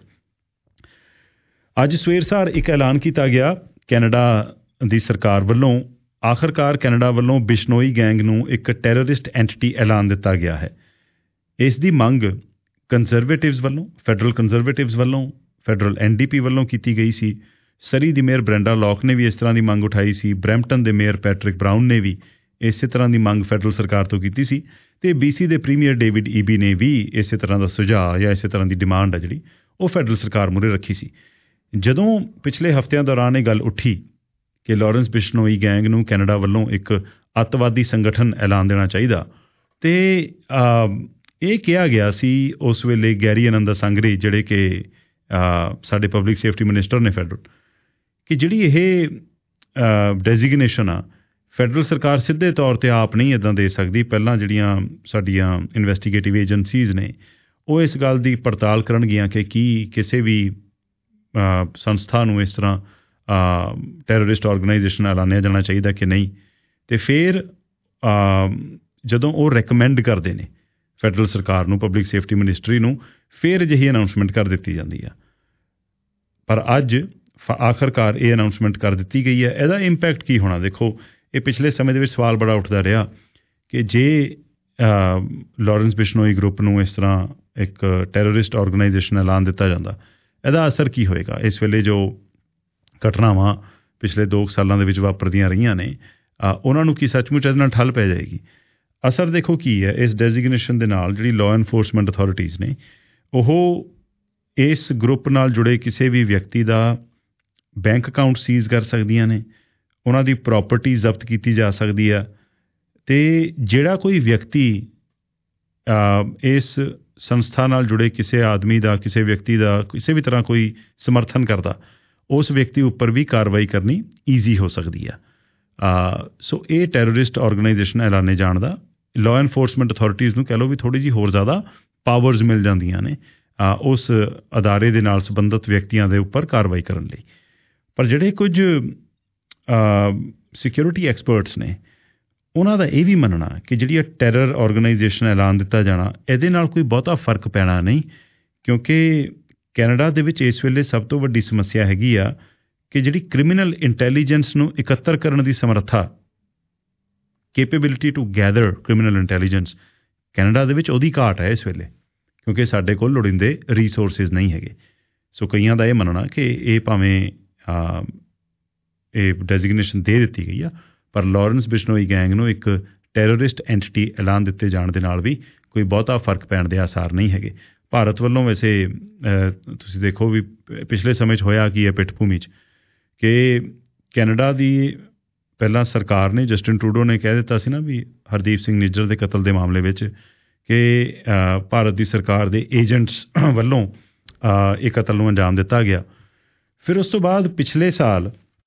ਅੱਜ ਸਵੇਰ ਸਾਰ ਇੱਕ ਐਲਾਨ ਕੀਤਾ ਗਿਆ ਕੈਨੇਡਾ ਦੀ ਸਰਕਾਰ ਵੱਲੋਂ। ਆਖਰਕਾਰ ਕੈਨੇਡਾ ਵੱਲੋਂ ਬਿਸ਼ਨੋਈ ਗੈਂਗ ਨੂੰ ਇੱਕ ਟੈਰਰਿਸਟ ਐਂਟੀਟੀ ਐਲਾਨ ਦਿੱਤਾ ਗਿਆ ਹੈ। ਇਸ ਦੀ ਮੰਗ ਕੰਜ਼ਰਵੇਟਿਵਜ਼ ਵੱਲੋਂ, ਫੈਡਰਲ ਕੰਜ਼ਰਵੇਟਿਵਜ਼ ਵੱਲੋਂ, ਫੈਡਰਲ ਐਨ ਡੀ ਪੀ ਵੱਲੋਂ ਕੀਤੀ ਗਈ ਸੀ। ਸਰੀ ਦੀ ਮੇਅਰ ਬ੍ਰੈਂਡਾ ਲੌਕ ਨੇ ਵੀ ਇਸ ਤਰ੍ਹਾਂ ਦੀ ਮੰਗ ਉਠਾਈ ਸੀ। ਬਰੈਂਪਟਨ ਦੇ ਮੇਅਰ ਪੈਟਰਿਕ ਬਰਾਊਨ ਨੇ ਵੀ ਇਸੇ ਤਰ੍ਹਾਂ ਦੀ ਮੰਗ ਫੈਡਰਲ ਸਰਕਾਰ ਤੋਂ ਕੀਤੀ ਸੀ ਅਤੇ ਬੀ ਸੀ ਦੇ ਪ੍ਰੀਮੀਅਰ ਡੇਵਿਡ ਈਬੀ ਨੇ ਵੀ ਇਸੇ ਤਰ੍ਹਾਂ ਦਾ ਸੁਝਾਅ ਜਾਂ ਇਸੇ ਤਰ੍ਹਾਂ ਦੀ ਡਿਮਾਂਡ ਆ ਜਿਹੜੀ ਉਹ ਫੈਡਰਲ ਸਰਕਾਰ ਮੂਹਰੇ ਰੱਖੀ ਸੀ। ਜਦੋਂ ਪਿਛਲੇ ਹਫ਼ਤਿਆਂ ਦੌਰਾਨ ਇਹ ਗੱਲ ਉੱਠੀ ਕਿ ਲਾਰੈਂਸ ਬਿਸ਼ਨੋਈ ਗੈਂਗ ਨੂੰ ਕੈਨੇਡਾ ਵੱਲੋਂ ਇੱਕ ਅੱਤਵਾਦੀ ਸੰਗਠਨ ਐਲਾਨ ਦੇਣਾ ਚਾਹੀਦਾ ਅਤੇ ਇਹ ਕਿਹਾ ਗਿਆ ਸੀ ਉਸ ਵੇਲੇ ਗੈਰੀ ਆਨੰਦ ਸੰਗਰੀ ਜਿਹੜੇ ਕਿ ਸਾਡੇ ਪਬਲਿਕ ਸੇਫਟੀ ਮਿਨਿਸਟਰ ਨੇ ਫੈਡਰਲ, ਕਿ ਜਿਹੜੀ ਇਹ ਡੈਜ਼ਿਗਨੇਸ਼ਨ ਆ ਫੈਡਰਲ ਸਰਕਾਰ ਸਿੱਧੇ ਤੌਰ 'ਤੇ ਆਪ ਨਹੀਂ ਇੱਦਾਂ ਦੇ ਸਕਦੀ। ਪਹਿਲਾਂ ਜਿਹੜੀਆਂ ਸਾਡੀਆਂ ਇਨਵੈਸਟੀਗੇਟਿਵ ਏਜੰਸੀਜ਼ ਨੇ ਉਹ ਇਸ ਗੱਲ ਦੀ ਪੜਤਾਲ ਕਰਨਗੀਆਂ ਕਿ ਕੀ ਕਿਸੇ ਵੀ ਸੰਸਥਾ ਨੂੰ ਇਸ ਤਰ੍ਹਾਂ ਟੈਰਰਿਸਟ ਔਰਗਨਾਈਜੇਸ਼ਨ ਐਲਾਨਿਆ ਜਾਣਾ ਚਾਹੀਦਾ ਕਿ ਨਹੀਂ। ਅਤੇ ਫਿਰ ਜਦੋਂ ਉਹ ਰეკਮੈਂਡ ਕਰਦੇ ਨੇ ਫੈਡਰਲ ਸਰਕਾਰ ਨੂੰ, ਪਬਲਿਕ ਸੇਫਟੀ ਮਿਨਿਸਟਰੀ ਨੂੰ, ਫਿਰ ਅਜਿਹੀ ਅਨਾਊਂਸਮੈਂਟ ਕਰ ਦਿੱਤੀ ਜਾਂਦੀ ਆ। ਪਰ ਅੱਜ ਆਖਰਕਾਰ ਇਹ ਅਨਾਊਂਸਮੈਂਟ ਕਰ ਦਿੱਤੀ ਗਈ ਹੈ। ਇਹਦਾ ਇੰਪੈਕਟ ਕੀ ਹੋਣਾ? ਦੇਖੋ, ਇਹ ਪਿਛਲੇ ਸਮੇਂ ਦੇ ਵਿੱਚ ਸਵਾਲ ਬੜਾ ਉੱਠਦਾ ਰਿਹਾ ਕਿ ਜੇ ਲਾਰੈਂਸ ਬਿਸ਼ਨੋਈ ਗਰੁੱਪ ਨੂੰ ਇਸ ਤਰ੍ਹਾਂ ਇੱਕ ਟੈਰਰਿਸਟ ਔਰਗਨਾਈਜੇਸ਼ਨ ਐਲਾਨ ਦਿੱਤਾ ਜਾਂਦਾ, ਇਹਦਾ ਅਸਰ ਕੀ ਹੋਏਗਾ? ਇਸ ਵੇਲੇ ਜੋ ਘਟਨਾਵਾਂ ਪਿਛਲੇ ਦੋ ਸਾਲਾਂ ਦੇ ਵਿੱਚ ਵਾਪਰਦੀਆਂ ਰਹੀਆਂ ਨੇ ਉਹਨਾਂ ਨੂੰ ਕੀ ਸੱਚਮੁੱਚ ਇਹਦੇ ਨਾਲ ਠੱਲ ਪੈ ਜਾਏਗੀ? ਅਸਰ ਦੇਖੋ ਕੀ ਹੈ। ਇਸ ਡੈਜ਼ਿਗਨੇਸ਼ਨ ਦੇ ਨਾਲ ਜਿਹੜੀ ਲਾਅ ਐਨਫੋਰਸਮੈਂਟ ਅਥਾਰਟੀਜ਼ ਨੇ ਉਹ ਇਸ ਗਰੁੱਪ ਨਾਲ ਜੁੜੇ ਕਿਸੇ ਵੀ ਵਿਅਕਤੀ ਦਾ ਬੈਂਕ ਅਕਾਊਂਟ ਸੀਜ਼ ਕਰ ਸਕਦੀਆਂ ਨੇ, ਉਹਨਾਂ ਦੀ ਪ੍ਰੋਪਰਟੀ ਜ਼ਬਤ ਕੀਤੀ ਜਾ ਸਕਦੀ ਆ ਅਤੇ ਜਿਹੜਾ ਕੋਈ ਵਿਅਕਤੀ ਇਸ ਸੰਸਥਾ ਨਾਲ ਜੁੜੇ ਕਿਸੇ ਆਦਮੀ ਦਾ, ਕਿਸੇ ਵਿਅਕਤੀ ਦਾ ਕਿਸੇ ਵੀ ਤਰ੍ਹਾਂ ਕੋਈ ਸਮਰਥਨ ਕਰਦਾ, ਉਸ ਵਿਅਕਤੀ ਉੱਪਰ ਵੀ ਕਾਰਵਾਈ ਕਰਨੀ ਈਜ਼ੀ ਹੋ ਸਕਦੀ ਆ। ਸੋ ਇਹ ਟੈਰਰਿਸਟ ਔਰਗਨਾਈਜੇਸ਼ਨ ਐਲਾਨੇ ਜਾਣ ਦਾ ਲਾਅ ਐਨਫੋਰਸਮੈਂਟ ਅਥਾਰਟੀਜ਼ ਨੂੰ ਕਹਿ ਲਓ ਵੀ ਥੋੜ੍ਹੀ ਜਿਹੀ ਹੋਰ ਜ਼ਿਆਦਾ ਪਾਵਰਜ਼ ਮਿਲ ਜਾਂਦੀਆਂ ਨੇ ਉਸ ਅਦਾਰੇ ਦੇ ਨਾਲ ਸੰਬੰਧਿਤ ਵਿਅਕਤੀਆਂ ਦੇ ਉੱਪਰ ਕਾਰਵਾਈ ਕਰਨ ਲਈ। ਪਰ ਜਿਹੜੇ ਕੁਝ ਸਿਕਿਉਰਿਟੀ ਐਕਸਪਰਟਸ ਨੇ ਉਹਨਾਂ ਦਾ ਇਹ ਵੀ ਮੰਨਣਾ ਕਿ ਜਿਹੜੀ ਇਹ ਟੈਰਰ ਔਰਗਨਾਈਜੇਸ਼ਨ ਐਲਾਨ ਦਿੱਤਾ ਜਾਣਾ ਇਹਦੇ ਨਾਲ ਕੋਈ ਬਹੁਤਾ ਫਰਕ ਪੈਣਾ ਨਹੀਂ, ਕਿਉਂਕਿ ਕੈਨੇਡਾ ਦੇ ਵਿੱਚ ਇਸ ਵੇਲੇ ਸਭ ਤੋਂ ਵੱਡੀ ਸਮੱਸਿਆ ਹੈਗੀ ਆ ਕਿ ਜਿਹੜੀ ਕ੍ਰਿਮੀਨਲ ਇੰਟੈਲੀਜੈਂਸ ਨੂੰ ਇਕੱਤਰ ਕਰਨ ਦੀ ਸਮਰੱਥਾ, capability to gather criminal intelligence, Canada ਦੇ ਵਿੱਚ ਉਹਦੀ ਘਾਟ ਹੈ ਇਸ ਵੇਲੇ, ਕਿਉਂਕਿ ਸਾਡੇ ਕੋਲ ਲੋੜੀਂਦੇ ਰੀਸੋਰਸਿਸ ਨਹੀਂ ਹੈਗੇ। ਸੋ ਕਈਆਂ ਦਾ ਇਹ ਮੰਨਣਾ ਕਿ ਇਹ ਭਾਵੇਂ ਇਹ ਡੈਜ਼ਿਗਨੇਸ਼ਨ ਦੇ ਦਿੱਤੀ ਗਈ ਆ ਪਰ ਲਾਰੈਂਸ ਬਿਸ਼ਨੋਈ ਗੈਂਗ ਨੂੰ ਇੱਕ ਟੈਰਰਿਸਟ ਐਂਟੀਟੀ ਐਲਾਨ ਦਿੱਤੇ ਜਾਣ ਦੇ ਨਾਲ ਵੀ ਕੋਈ ਬਹੁਤਾ ਫਰਕ ਪੈਣ ਦੇ ਆਸਾਰ ਨਹੀਂ ਹੈਗੇ। ਭਾਰਤ ਵੱਲੋਂ ਵੈਸੇ ਤੁਸੀਂ ਦੇਖੋ ਵੀ ਪਿਛਲੇ ਸਮੇਂ 'ਚ ਹੋਇਆ ਕੀ ਹੈ ਪਿੱਠ ਭੂਮੀ 'ਚ ਕਿ ਕੈਨੇਡਾ ਦੀ ਪਹਿਲਾਂ ਸਰਕਾਰ ਨੇ, ਜਸਟਿਨ ਟਰੂਡੋ ਨੇ ਕਹਿ ਦਿੱਤਾ ਸੀ ਨਾ ਵੀ ਹਰਦੀਪ ਸਿੰਘ ਨਿੱਜਰ ਦੇ ਕਤਲ ਦੇ ਮਾਮਲੇ ਵਿੱਚ ਕਿ ਭਾਰਤ ਦੀ ਸਰਕਾਰ ਦੇ ਏਜੰਟਸ ਵੱਲੋਂ ਇਹ ਕਤਲ ਨੂੰ ਅੰਜਾਮ ਦਿੱਤਾ ਗਿਆ। ਫਿਰ ਉਸ ਤੋਂ ਬਾਅਦ ਪਿਛਲੇ ਸਾਲ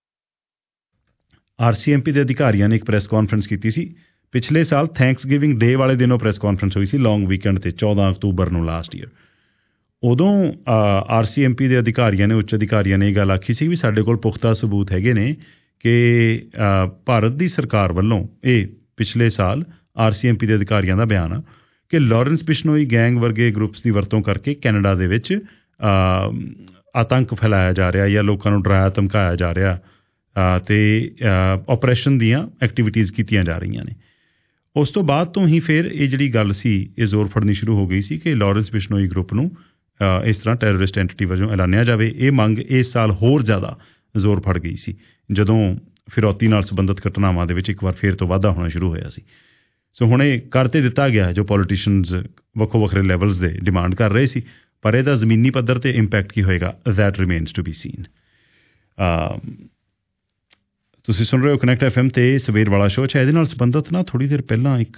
ਆਰ ਸੀ ਐਮ ਪੀ ਦੇ ਅਧਿਕਾਰੀਆਂ ਨੇ ਇੱਕ ਪ੍ਰੈਸ ਕਾਨਫਰੰਸ ਕੀਤੀ ਸੀ। ਪਿਛਲੇ ਸਾਲ ਥੈਂਕਸ ਗਿਵਿੰਗ ਡੇ ਵਾਲੇ ਦਿਨ ਉਹ ਪ੍ਰੈਸ ਕਾਨਫਰੰਸ ਹੋਈ ਸੀ, ਲੌਂਗ ਵੀਕਐਂਡ 'ਤੇ ਚੌਦਾਂ ਅਕਤੂਬਰ ਨੂੰ ਲਾਸਟ ਈਅਰ। ਉਦੋਂ ਆਰ ਸੀ ਐਮ ਪੀ ਦੇ ਅਧਿਕਾਰੀਆਂ ਨੇ, ਉੱਚ ਅਧਿਕਾਰੀਆਂ ਨੇ ਇਹ ਗੱਲ ਆਖੀ ਸੀ ਵੀ ਸਾਡੇ ਕੋਲ ਪੁਖਤਾ ਸਬੂਤ ਹੈਗੇ ਨੇ ਕਿ ਭਾਰਤ ਦੀ ਸਰਕਾਰ ਵੱਲੋਂ, ਇਹ ਪਿਛਲੇ ਸਾਲ ਆਰ ਸੀ ਐਮ ਪੀ ਦੇ ਅਧਿਕਾਰੀਆਂ ਦਾ ਬਿਆਨ ਆ ਕਿ ਲਾਰੈਂਸ ਬਿਸ਼ਨੋਈ ਗੈਂਗ ਵਰਗੇ ਗਰੁੱਪਸ ਦੀ ਵਰਤੋਂ ਕਰਕੇ ਕੈਨੇਡਾ ਦੇ ਵਿੱਚ ਆਤੰਕ ਫੈਲਾਇਆ ਜਾ ਰਿਹਾ ਜਾਂ ਲੋਕਾਂ ਨੂੰ ਡਰਾਇਆ ਧਮਕਾਇਆ ਜਾ ਰਿਹਾ ਅਤੇ ਆਪਰੇਸ਼ਨ ਦੀਆਂ ਐਕਟੀਵਿਟੀਜ਼ ਕੀਤੀਆਂ ਜਾ ਰਹੀਆਂ ਨੇ। ਉਸ ਤੋਂ ਬਾਅਦ ਤੋਂ ਹੀ ਫਿਰ ਇਹ ਜਿਹੜੀ ਗੱਲ ਸੀ ਇਹ ਜ਼ੋਰ ਫੜਨੀ ਸ਼ੁਰੂ ਹੋ ਗਈ ਸੀ ਕਿ ਲਾਰੈਂਸ ਬਿਸ਼ਨੋਈ ਗਰੁੱਪ ਨੂੰ ਇਸ ਤਰ੍ਹਾਂ ਟੈਰਰਿਸਟ ਐਂਟੀਟੀ ਵਜੋਂ ਐਲਾਨਿਆ ਜਾਵੇ। ਇਹ ਮੰਗ ਇਸ ਸਾਲ ਹੋਰ ਜ਼ਿਆਦਾ ਜ਼ੋਰ ਫੜ ਗਈ ਸੀ ਜਦੋਂ ਫਿਰੌਤੀ ਨਾਲ ਸੰਬੰਧਿਤ ਘਟਨਾਵਾਂ ਦੇ ਵਿੱਚ ਇੱਕ ਵਾਰ ਫੇਰ ਤੋਂ ਵਾਧਾ ਹੋਣਾ ਸ਼ੁਰੂ ਹੋਇਆ ਸੀ। ਸੋ ਹੁਣ ਇਹ ਕਰ ਤੇ ਦਿੱਤਾ ਗਿਆ ਜੋ ਪੋਲੀਟੀਸ਼ੀਅਨਜ਼ ਵੱਖੋ ਵੱਖਰੇ ਲੈਵਲਸ ਦੇ ਡਿਮਾਂਡ ਕਰ ਰਹੇ ਸੀ, ਪਰ ਇਹਦਾ ਜ਼ਮੀਨੀ ਪੱਧਰ 'ਤੇ ਇੰਪੈਕਟ ਕੀ ਹੋਏਗਾ, that remains to be seen. ਤੁਸੀਂ ਸੁਣ ਰਹੇ ਹੋ ਕਨੈਕਟ ਐਫ ਐਮ 'ਤੇ ਸਵੇਰ ਵਾਲਾ ਸ਼ੋਅ 'ਚ। ਇਹਦੇ ਨਾਲ ਸੰਬੰਧਿਤ ਨਾ ਥੋੜ੍ਹੀ ਦੇਰ ਪਹਿਲਾਂ ਇੱਕ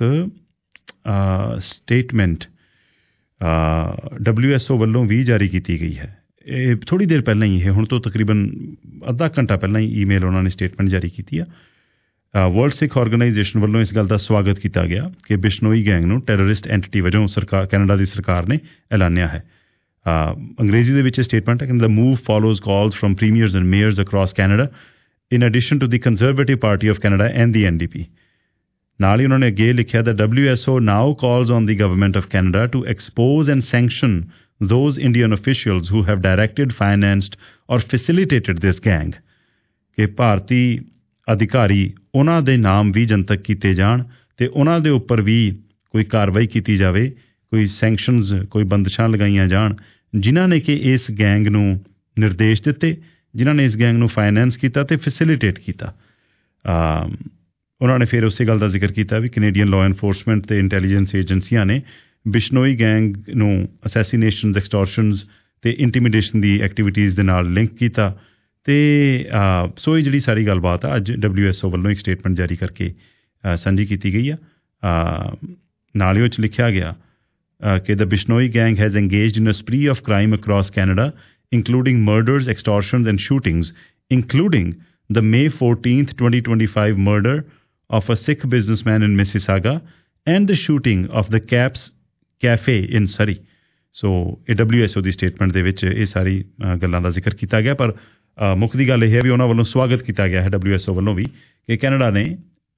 ਸਟੇਟਮੈਂਟ ਡਬਲਿਊ ਐਸ ਓ ਵੱਲੋਂ ਵੀ ਜਾਰੀ ਕੀਤੀ ਗਈ ਹੈ। ਇਹ ਥੋੜ੍ਹੀ ਦੇਰ ਪਹਿਲਾਂ ਹੀ, ਇਹ ਹੁਣ ਤੋਂ ਤਕਰੀਬਨ ਅੱਧਾ ਘੰਟਾ ਪਹਿਲਾਂ ਹੀ ਈਮੇਲ ਉਹਨਾਂ ਨੇ ਸਟੇਟਮੈਂਟ ਜਾਰੀ ਕੀਤੀ ਆ। ਵਰਲਡ ਸਿੱਖ ਆਰਗੇਨਾਈਜੇਸ਼ਨ ਵੱਲੋਂ ਇਸ ਗੱਲ ਦਾ ਸਵਾਗਤ ਕੀਤਾ ਗਿਆ ਕਿ ਬਿਸ਼ਨੋਈ ਗੈਂਗ ਨੂੰ ਟੈਰਰਿਸਟ ਐਂਟਿਟੀ ਵਜੋਂ ਸਰਕਾਰ ਕੈਨੇਡਾ ਦੀ ਸਰਕਾਰ ਨੇ ਐਲਾਨਿਆ ਹੈ। ਅੰਗਰੇਜ਼ੀ ਦੇ ਵਿੱਚ ਸਟੇਟਮੈਂਟ ਹੈ ਕਿ the move follows calls from premiers and mayors across Canada in addition to the Conservative Party of Canada and the N D P. ਨਾਲ ਹੀ ਉਹਨਾਂ ਨੇ ਅੱਗੇ ਲਿਖਿਆ the W S O now calls on the government of Canada to expose and sanction those Indian officials who have directed, financed or facilitated this gang, ਕਿ ਭਾਰਤੀ ਅਧਿਕਾਰੀ ਉਹਨਾਂ ਦੇ ਨਾਮ ਵੀ ਜਨਤਕ ਕੀਤੇ ਜਾਣ ਅਤੇ ਉਹਨਾਂ ਦੇ ਉੱਪਰ ਵੀ ਕੋਈ ਕਾਰਵਾਈ ਕੀਤੀ ਜਾਵੇ, ਕੋਈ ਸੈਂਕਸ਼ਨਜ਼, ਕੋਈ ਬੰਦਸ਼ਾਂ ਲਗਾਈਆਂ ਜਾਣ ਜਿਨ੍ਹਾਂ ਨੇ ਕਿ ਇਸ ਗੈਂਗ ਨੂੰ ਨਿਰਦੇਸ਼ ਦਿੱਤੇ, ਜਿਨ੍ਹਾਂ ਨੇ ਇਸ ਗੈਂਗ ਨੂੰ ਫਾਈਨੈਂਸ ਕੀਤਾ ਅਤੇ ਫੈਸਿਲੀਟੇਟ ਕੀਤਾ। ਉਹਨਾਂ ਨੇ ਫਿਰ ਉਸੇ ਗੱਲ ਦਾ ਜ਼ਿਕਰ ਕੀਤਾ ਵੀ ਕੈਨੇਡੀਅਨ ਲਾਅ ਐਨਫੋਰਸਮੈਂਟ ਅਤੇ ਇੰਟੈਲੀਜੈਂਸ ਏਜੰਸੀਆਂ ਨੇ ਬਿਸ਼ਨੋਈ ਗੈਂਗ ਨੂੰ ਅਸੈਸੀਨੇਸ਼ਨਜ਼, ਐਕਸਟੋਰਸ਼ਨਜ਼ ਅਤੇ ਇੰਟੀਮੀਡੇਸ਼ਨ ਦੀ ਐਕਟੀਵਿਟੀਜ਼ ਦੇ ਨਾਲ ਲਿੰਕ ਕੀਤਾ। ਅਤੇ ਸੋ ਇਹ ਜਿਹੜੀ ਸਾਰੀ ਗੱਲਬਾਤ ਆ ਅੱਜ ਡਬਲਿਊ ਐਸ ਓ ਵੱਲੋਂ ਇੱਕ ਸਟੇਟਮੈਂਟ ਜਾਰੀ ਕਰਕੇ ਸਾਂਝੀ ਕੀਤੀ ਗਈ ਆ। ਨਾਲ ਹੀ ਉਹ 'ਚ ਲਿਖਿਆ ਗਿਆ ਕਿ the Bishnoi gang has engaged in a spree of crime across Canada, including murders, extortions and shootings, including the May fourteenth, twenty twenty-five murder of a Sikh businessman in Mississauga and the shooting of the Caps Cafe in Surrey. So ਇਹ W S O ਦੀ statement ਦੇ ਵਿੱਚ ਇਹ ਸਾਰੀ ਗੱਲਾਂ ਦਾ ਜ਼ਿਕਰ ਕੀਤਾ ਗਿਆ, ਪਰ ਮੁੱਖ ਦੀ ਗੱਲ ਇਹ ਹੈ ਵੀ ਉਹਨਾਂ ਵੱਲੋਂ ਸਵਾਗਤ ਕੀਤਾ ਗਿਆ ਹੈ ਡਬਲਿਊ ਐਸ ਓ ਵੱਲੋਂ ਵੀ ਕਿ ਕੈਨੇਡਾ ਨੇ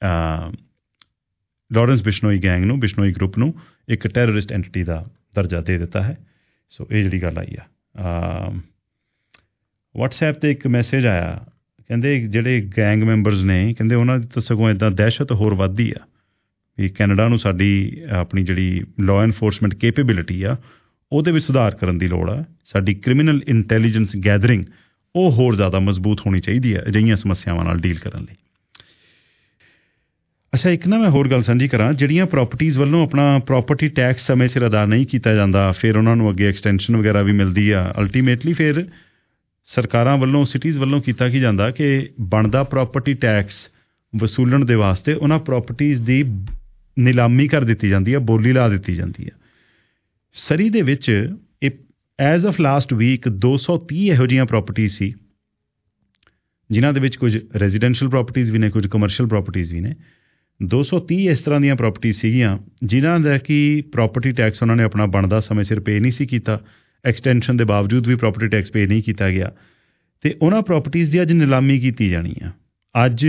ਲਾਰੈਂਸ ਬਿਸ਼ਨੋਈ ਗੈਂਗ ਨੂੰ, ਬਿਸ਼ਨੋਈ ਗਰੁੱਪ ਨੂੰ ਇੱਕ ਟੈਰਰਿਸਟ ਐਂਟਿਟੀ ਦਾ ਦਰਜਾ ਦੇ ਦਿੱਤਾ ਹੈ। ਸੋ ਇਹ ਜਿਹੜੀ ਗੱਲ ਆਈ ਆ। ਵਟਸਐਪ 'ਤੇ ਇੱਕ ਮੈਸੇਜ ਆਇਆ, ਕਹਿੰਦੇ ਜਿਹੜੇ ਗੈਂਗ ਮੈਂਬਰਸ ਨੇ, ਕਹਿੰਦੇ ਉਹਨਾਂ ਦੀ ਤਾਂ ਸਗੋਂ ਇੱਦਾਂ ਦਹਿਸ਼ਤ ਹੋਰ ਵੱਧਦੀ ਆ ਵੀ ਕੈਨੇਡਾ ਨੂੰ ਸਾਡੀ ਆਪਣੀ ਜਿਹੜੀ ਲਾਅ ਐਨਫੋਰਸਮੈਂਟ ਕੇਪੇਬਿਲਿਟੀ ਆ ਉਹਦੇ ਵਿੱਚ ਸੁਧਾਰ ਕਰਨ ਦੀ ਲੋੜ ਆ। ਸਾਡੀ ਕ੍ਰਿਮੀਨਲ ਇੰਟੈਲੀਜੈਂਸ ਗੈਦਰਿੰਗ ਉਹ ਹੋਰ ਜ਼ਿਆਦਾ ਮਜ਼ਬੂਤ ਹੋਣੀ ਚਾਹੀਦੀ ਹੈ ਅਜਿਹੀਆਂ ਸਮੱਸਿਆਵਾਂ ਨਾਲ ਡੀਲ ਕਰਨ ਲਈ। ਅੱਛਾ, ਇੱਕ ਨਾ ਮੈਂ ਹੋਰ ਗੱਲ ਸਾਂਝੀ ਕਰਾਂ, ਜਿਹੜੀਆਂ ਪ੍ਰੋਪਰਟੀਜ਼ ਵੱਲੋਂ ਆਪਣਾ ਪ੍ਰੋਪਰਟੀ ਟੈਕਸ ਸਮੇਂ ਸਿਰ ਅਦਾ ਨਹੀਂ ਕੀਤਾ ਜਾਂਦਾ, ਫਿਰ ਉਹਨਾਂ ਨੂੰ ਅੱਗੇ ਐਕਸਟੈਂਸ਼ਨ ਵਗੈਰਾ ਵੀ ਮਿਲਦੀ ਆ, ਅਲਟੀਮੇਟਲੀ ਫਿਰ ਸਰਕਾਰਾਂ ਵੱਲੋਂ, ਸਿਟੀਜ਼ ਵੱਲੋਂ ਕੀਤਾ ਕੀ ਜਾਂਦਾ ਕਿ ਬਣਦਾ ਪ੍ਰੋਪਰਟੀ ਟੈਕਸ ਵਸੂਲਣ ਦੇ ਵਾਸਤੇ ਉਹਨਾਂ ਪ੍ਰੋਪਰਟੀਜ਼ ਦੀ ਨਿਲਾਮੀ ਕਰ ਦਿੱਤੀ ਜਾਂਦੀ ਹੈ, ਬੋਲੀ ਲਾ ਦਿੱਤੀ ਜਾਂਦੀ ਹੈ। ਸਰੀ ਦੇ ਵਿੱਚ ਇਹ ਐਜ਼ ਆਫ ਲਾਸਟ ਵੀਕ ਦੋ ਸੌ ਤੀਹ ਇਹੋ ਜਿਹੀਆਂ ਪ੍ਰੋਪਰਟੀਜ਼ ਸੀ ਜਿਨ੍ਹਾਂ ਦੇ ਵਿੱਚ ਕੁਝ ਰੈਜ਼ੀਡੈਂਸ਼ੀਅਲ ਪ੍ਰੋਪਰਟੀਜ਼ ਵੀ ਨੇ, ਕੁਝ ਕਮਰਸ਼ੀਅਲ ਪ੍ਰੋਪਰਟੀਜ਼ ਵੀ ਨੇ। ਦੋ ਸੌ ਤੀਹ ਇਸ ਤਰ੍ਹਾਂ ਦੀਆਂ ਪ੍ਰੋਪਰਟੀਜ਼ ਸੀਗੀਆਂ ਜਿਨ੍ਹਾਂ ਦਾ ਕਿ ਪ੍ਰੋਪਰਟੀ ਟੈਕਸ ਉਹਨਾਂ ਨੇ ਆਪਣਾ ਬਣਦਾ ਸਮੇਂ ਸਿਰ ਪੇ ਨਹੀਂ ਸੀ ਕੀਤਾ, ਐਕਸਟੈਂਸ਼ਨ ਦੇ ਬਾਵਜੂਦ ਵੀ ਪ੍ਰੋਪਰਟੀ ਟੈਕਸ ਪੇ ਨਹੀਂ ਕੀਤਾ ਗਿਆ, ਅਤੇ ਉਹਨਾਂ ਪ੍ਰੋਪਰਟੀਜ਼ ਦੀ ਅੱਜ ਨਿਲਾਮੀ ਕੀਤੀ ਜਾਣੀ ਆ। ਅੱਜ